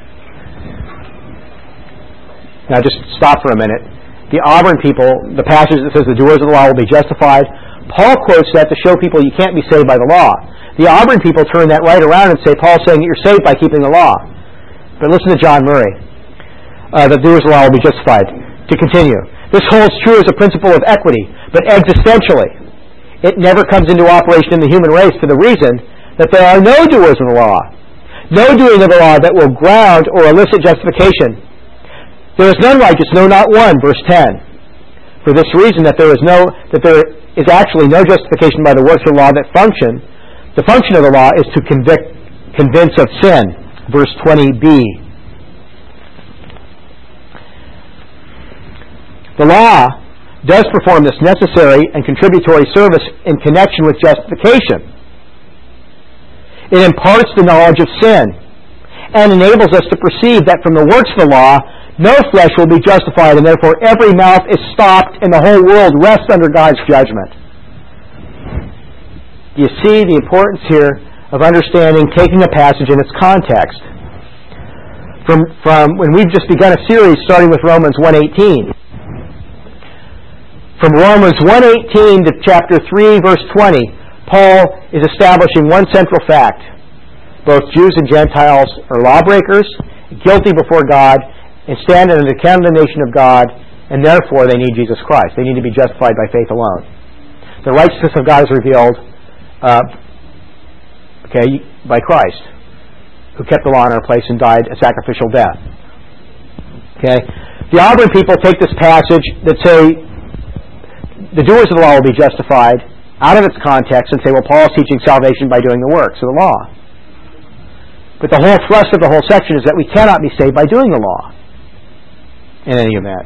Now just stop for a minute. The Auburn people, the passage that says the doers of the law will be justified, Paul quotes that to show people you can't be saved by the law. The Auburn people turn that right around and say Paul's saying that you're saved by keeping the law. But listen to John Murray. Uh, the doers of the law will be justified. To continue. This holds true as a principle of equity, but existentially. It never comes into operation in the human race for the reason that there are no doers of the law. No doing of the law that will ground or elicit justification. There is none righteous, no, not one, verse ten. For this reason that there is no, that there is actually no justification by the works of the law that function. The function of the law is to convict, convince of sin, verse twenty b. The law does perform this necessary and contributory service in connection with justification. It imparts the knowledge of sin and enables us to perceive that from the works of the law, no flesh will be justified, and therefore every mouth is stopped and the whole world rests under God's judgment. You see the importance here of understanding, taking a passage in its context. From, from when we've just begun a series starting with Romans one eighteen. From Romans one eighteen to chapter three, verse twenty, Paul is establishing one central fact. Both Jews and Gentiles are lawbreakers, guilty before God, and stand under the condemnation of God, and therefore they need Jesus Christ. They need to be justified by faith alone. The righteousness of God is revealed uh, okay, by Christ, who kept the law in our place and died a sacrificial death. Okay? The Auburn people take this passage that say the doers of the law will be justified out of its context and say, well, Paul is teaching salvation by doing the works of the law. But the whole thrust of the whole section is that we cannot be saved by doing the law in any event.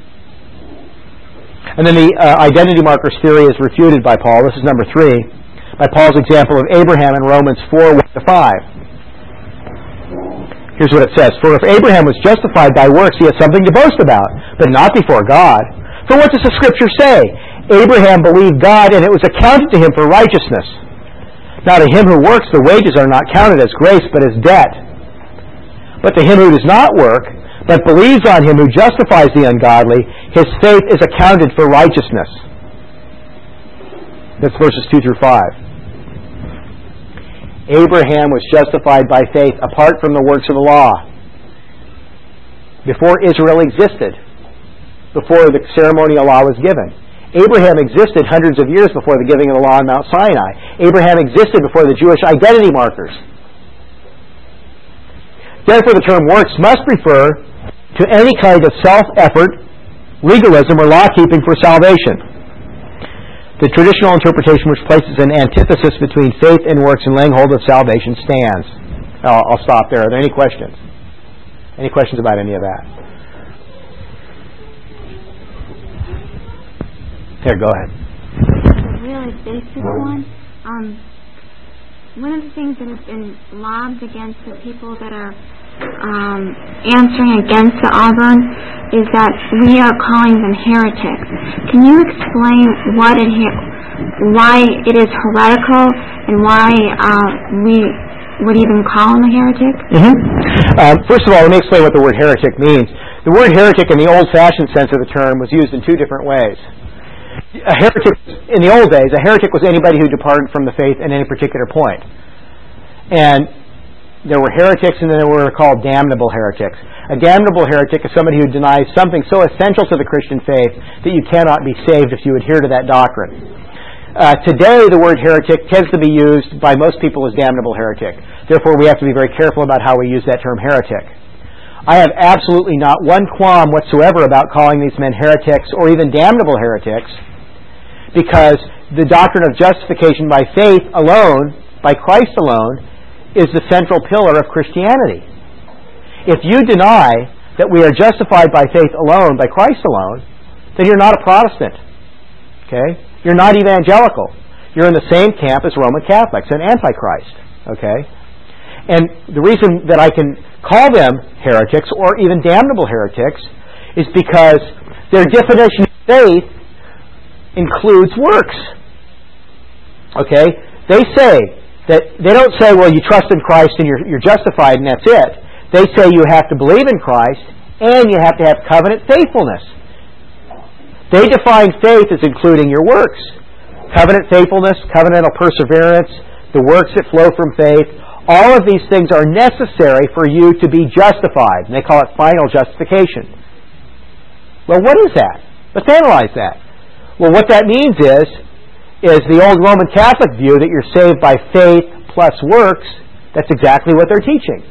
And then the uh, identity markers theory is refuted by Paul. This is number three. By Paul's example of Abraham in Romans four, one to five. Here's what it says. For if Abraham was justified by works, he has something to boast about, but not before God. For what does the Scripture say? Abraham believed God, and it was accounted to him for righteousness. Now to him who works, the wages are not counted as grace, but as debt. But to him who does not work, but believes on him who justifies the ungodly, his faith is accounted for righteousness. That's verses two through five. Abraham was justified by faith apart from the works of the law. Before Israel existed, before the ceremonial law was given. Abraham existed hundreds of years before the giving of the law on Mount Sinai. Abraham existed before the Jewish identity markers. Therefore, the term works must refer to any kind of self-effort, legalism, or law-keeping for salvation. The traditional interpretation which places an antithesis between faith and works and laying hold of salvation stands. I'll, I'll stop there. Are there any questions? Any questions about any of that? Here, go ahead. A really basic one. Um, one of the things that has been lobbed against the people that are um, answering against the Auburn is that we are calling them heretics. Can you explain what it why it is heretical and why uh, we would even call him a heretic? Mm-hmm. Uh, first of all, let me explain what the word heretic means. The word heretic in the old-fashioned sense of the term was used in two different ways. A heretic, in the old days, a heretic was anybody who departed from the faith at any particular point. And there were heretics, and then there were called damnable heretics. A damnable heretic is somebody who denies something so essential to the Christian faith that you cannot be saved if you adhere to that doctrine. Uh, today, the word heretic tends to be used by most people as damnable heretic. Therefore, we have to be very careful about how we use that term heretic. I have absolutely not one qualm whatsoever about calling these men heretics or even damnable heretics, because the doctrine of justification by faith alone, by Christ alone, is the central pillar of Christianity. If you deny that we are justified by faith alone, by Christ alone, then you're not a Protestant. Okay? You're not evangelical. You're in the same camp as Roman Catholics and Antichrist. Okay? And the reason that I can call them heretics or even damnable heretics is because their definition of faith includes works. Okay? They say that they don't say, well, you trust in Christ and you're, you're justified and that's it. They say you have to believe in Christ and you have to have covenant faithfulness. They define faith as including your works. Covenant faithfulness, covenantal perseverance, the works that flow from faith, all of these things are necessary for you to be justified. And they call it final justification. Well, what is that? Let's analyze that. Well, what that means is, is the old Roman Catholic view that you're saved by faith plus works. That's exactly what they're teaching.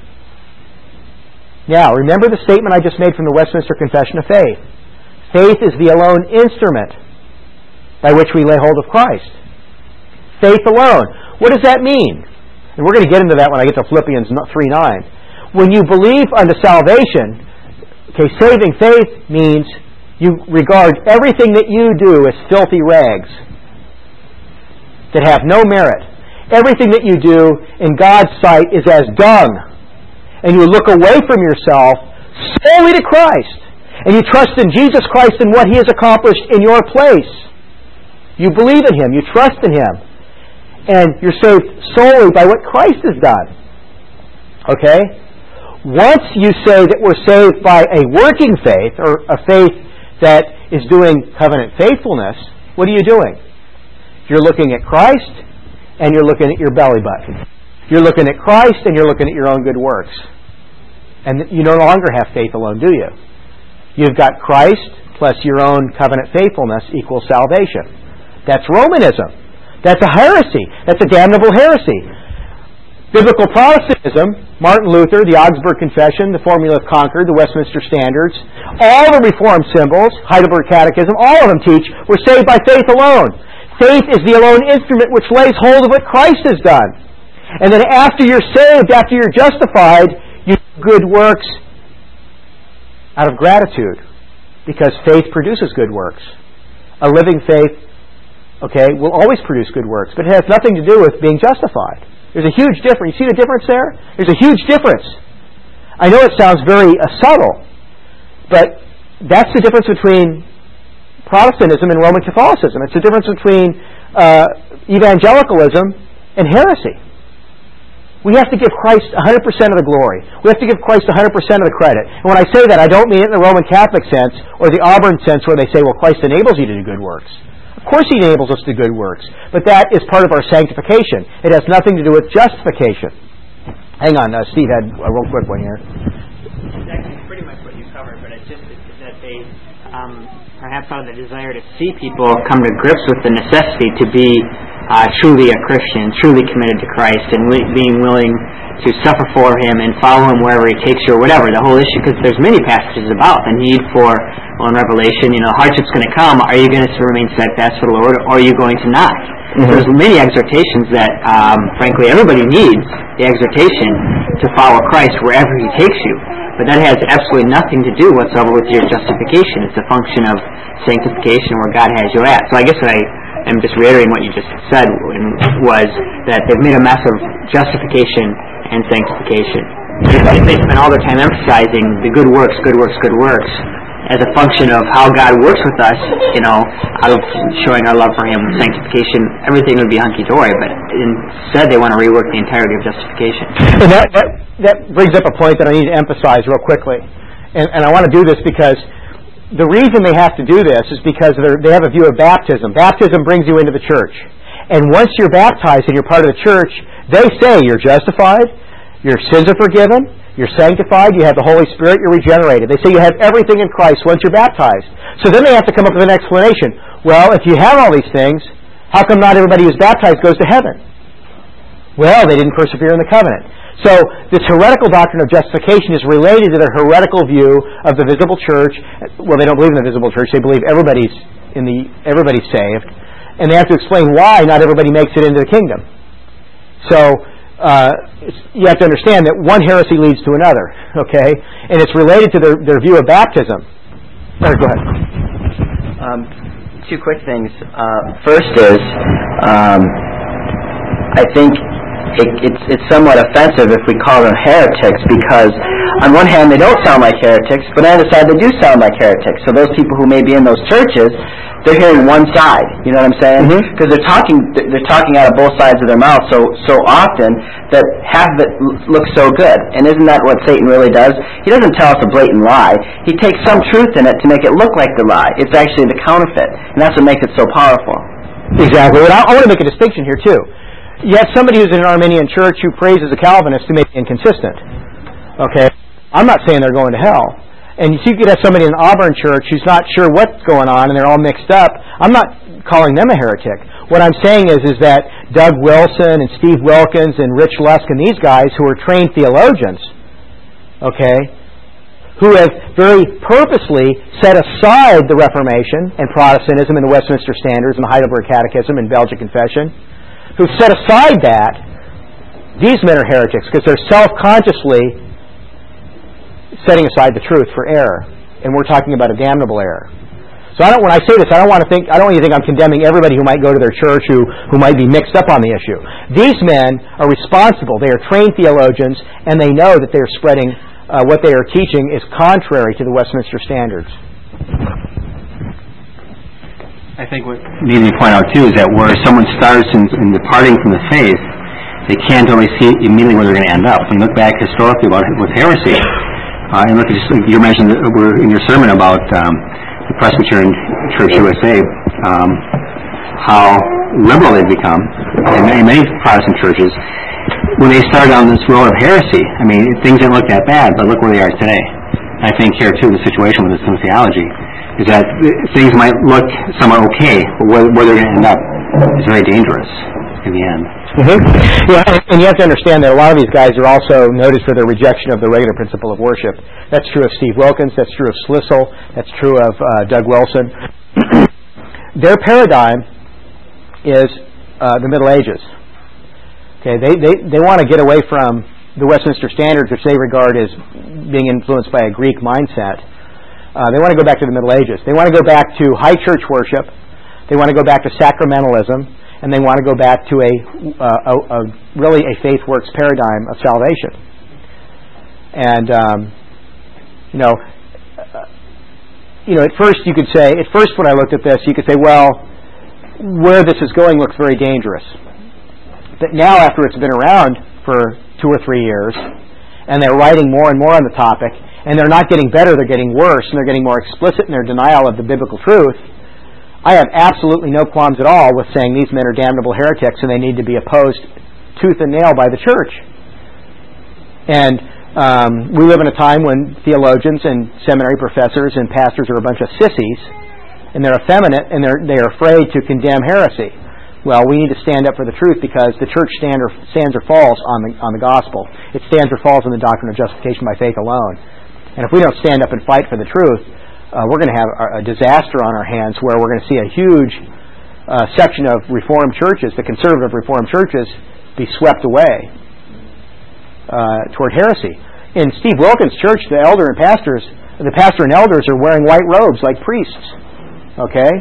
Now, remember the statement I just made from the Westminster Confession of Faith. Faith is the alone instrument by which we lay hold of Christ. Faith alone. What does that mean? And we're going to get into that when I get to Philippians three nine. When you believe unto salvation, okay, saving faith means you regard everything that you do as filthy rags that have no merit. everything that you do in God's sight is as dung, and you look away from yourself solely to Christ, and you trust in Jesus Christ and what He has accomplished in your place. You believe in Him, you trust in Him, and you're saved solely by what Christ has done. Okay? Once you say that we're saved by a working faith, or a faith that is doing covenant faithfulness, what are you doing? You're looking at Christ, and you're looking at your belly button. You're looking at Christ, and you're looking at your own good works. And you no longer have faith alone, do you? You've got Christ plus your own covenant faithfulness equals salvation. That's Romanism. That's a heresy. That's a damnable heresy. Biblical Protestantism, Martin Luther, the Augsburg Confession, the Formula of Concord, the Westminster Standards, all the Reformed symbols, Heidelberg Catechism, all of them teach we're saved by faith alone. Faith is the alone instrument which lays hold of what Christ has done. And then after you're saved, after you're justified, you do good works out of gratitude, because faith produces good works. A living faith, okay, will always produce good works, but it has nothing to do with being justified. There's a huge difference. You see the difference there? There's a huge difference. I know it sounds very uh, subtle, but that's the difference between Protestantism and Roman Catholicism. It's the difference between uh, evangelicalism and heresy. We have to give Christ one hundred percent of the glory. We have to give Christ one hundred percent of the credit. And when I say that, I don't mean it in the Roman Catholic sense or the Auburn sense where they say, well, Christ enables you to do good works. Of course He enables us to do good works, but that is part of our sanctification. It has nothing to do with justification. Hang on, uh, Steve had a real quick one here. It's actually pretty much what you covered, but it's just that they um, perhaps out of the desire to see people come to grips with the necessity to be uh, truly a Christian, truly committed to Christ, and li- being willing to suffer for Him and follow Him wherever He takes you or whatever. The whole issue, because there's many passages about the need for, well, in Revelation, you know, hardship's going to come. Are you going to remain steadfast for the Lord, or are you going to not? Mm-hmm. There's many exhortations that, um, frankly, everybody needs the exhortation to follow Christ wherever He takes you. But that has absolutely nothing to do whatsoever with your justification. It's a function of sanctification where God has you at. So I guess what I am just reiterating what you just said was that they've made a mess of justification and sanctification. If they spend all their time emphasizing the good works, good works, good works, as a function of how God works with us, you know, out of showing our love for Him, sanctification, everything would be hunky-dory, but instead they want to rework the entirety of justification. And that, that, that brings up a point that I need to emphasize real quickly. And, and I want to do this because the reason they have to do this is because they have a view of baptism. Baptism brings you into the church. And once you're baptized and you're part of the church, they say you're justified, your sins are forgiven, you're sanctified, you have the Holy Spirit, you're regenerated. They say you have everything in Christ once you're baptized. So then they have to come up with an explanation. Well, if you have all these things, how come not everybody who's baptized goes to heaven? Well, they didn't persevere in the covenant. So this heretical doctrine of justification is related to their heretical view of the visible church. Well, they don't believe in the visible church. They believe everybody's in the everybody's saved. And they have to explain why not everybody makes it into the kingdom. So Uh, you have to understand that one heresy leads to another, okay? And it's related to their, their view of baptism. Eric, go ahead. Um, two quick things. Uh, first is, um, I think it, it's, it's somewhat offensive if we call them heretics, because on one hand they don't sound like heretics, but on the other side they do sound like heretics. So those people who may be in those churches, they're hearing one side. You know what I'm saying? Because mm-hmm. they're talking, they're talking out of both sides of their mouth so so often that half of it looks so good. And isn't that what Satan really does? He doesn't tell us a blatant lie. He takes some truth in it to make it look like the lie. It's actually the counterfeit, and that's what makes it so powerful. Exactly. And I, I want to make a distinction here too. You have somebody who's in an Arminian church who praises a Calvinist to make it inconsistent. Okay, I'm not saying they're going to hell. And you could have somebody in an Auburn church who's not sure what's going on and they're all mixed up. I'm not calling them a heretic. What I'm saying is, is that Doug Wilson and Steve Wilkins and Rich Lusk and these guys who are trained theologians, okay, who have very purposely set aside the Reformation and Protestantism and the Westminster Standards and the Heidelberg Catechism and Belgic Confession, who've set aside that, these men are heretics because they're self-consciously setting aside the truth for error. And we're talking about a damnable error. So I don't, when I say this, I don't want to think, I don't want you to think I'm condemning everybody who might go to their church who, who might be mixed up on the issue. These men are responsible. They are trained theologians, and they know that they are spreading, uh, what they are teaching is contrary to the Westminster Standards. I think what needs to be pointed out, too, is that where someone starts in, in departing from the faith, they can't always see immediately where they're going to end up. When you look back historically about with heresy, uh, and look at just, you mentioned that we're in your sermon about um, the Presbyterian Church U S A, um, how liberal they've become in many Protestant churches. When they started on this road of heresy, I mean, things didn't look that bad, but look where they are today. I think here, too, the situation with this new theology is that things might look somewhat okay, but where, where they're going to end up is very dangerous in the end. Mm-hmm. Yeah, and you have to understand that a lot of these guys are also noted for their rejection of the regular principle of worship. That's true of Steve Wilkins. That's true of Slissel. That's true of uh, Doug Wilson. Their paradigm is uh, the Middle Ages. Okay, they they they want to get away from the Westminster Standards, which they regard as being influenced by a Greek mindset. Uh, they want to go back to the Middle Ages. They want to go back to high church worship. They want to go back to sacramentalism. And they want to go back to a, uh, a, a really a faith works paradigm of salvation. And um, you know, uh, you know, at first you could say, at first when I looked at this, you could say, well, where this is going looks very dangerous. But now, after it's been around for two or three years, and they're writing more and more on the topic, and they're not getting better, they're getting worse, and they're getting more explicit in their denial of the biblical truth, I have absolutely no qualms at all with saying these men are damnable heretics and they need to be opposed tooth and nail by the church. And um, we live in a time when theologians and seminary professors and pastors are a bunch of sissies, and they're effeminate, and they're they're afraid to condemn heresy. Well, we need to stand up for the truth because the church stand or, stands or falls on the on the gospel. It stands or falls on the doctrine of justification by faith alone. And if we don't stand up and fight for the truth, Uh, we're going to have a, a disaster on our hands where we're going to see a huge uh, section of Reformed churches, the conservative Reformed churches, be swept away uh, toward heresy. In Steve Wilkins' church, the elder and pastors, the pastor and elders are wearing white robes like priests. Okay,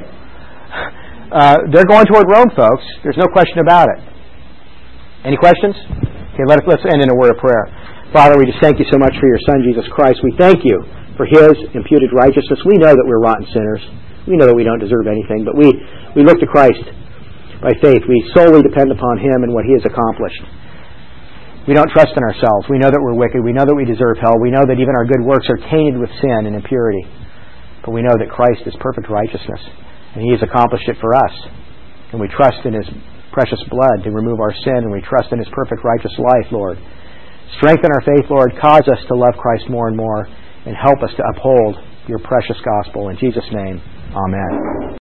uh, they're going toward Rome, folks. There's no question about it. Any questions? Okay, let us, let's end in a word of prayer. Father, we just thank you so much for your Son, Jesus Christ. We thank you for His imputed righteousness. We know that we're rotten sinners. We know that we don't deserve anything, but we, we look to Christ by faith. We solely depend upon Him and what He has accomplished. We don't trust in ourselves. We know that we're wicked. We know that we deserve hell. We know that even our good works are tainted with sin and impurity. But we know that Christ is perfect righteousness, and He has accomplished it for us. And we trust in His precious blood to remove our sin, and we trust in His perfect righteous life, Lord. Strengthen our faith, Lord. Cause us to love Christ more and more, and help us to uphold your precious gospel. In Jesus' name, amen.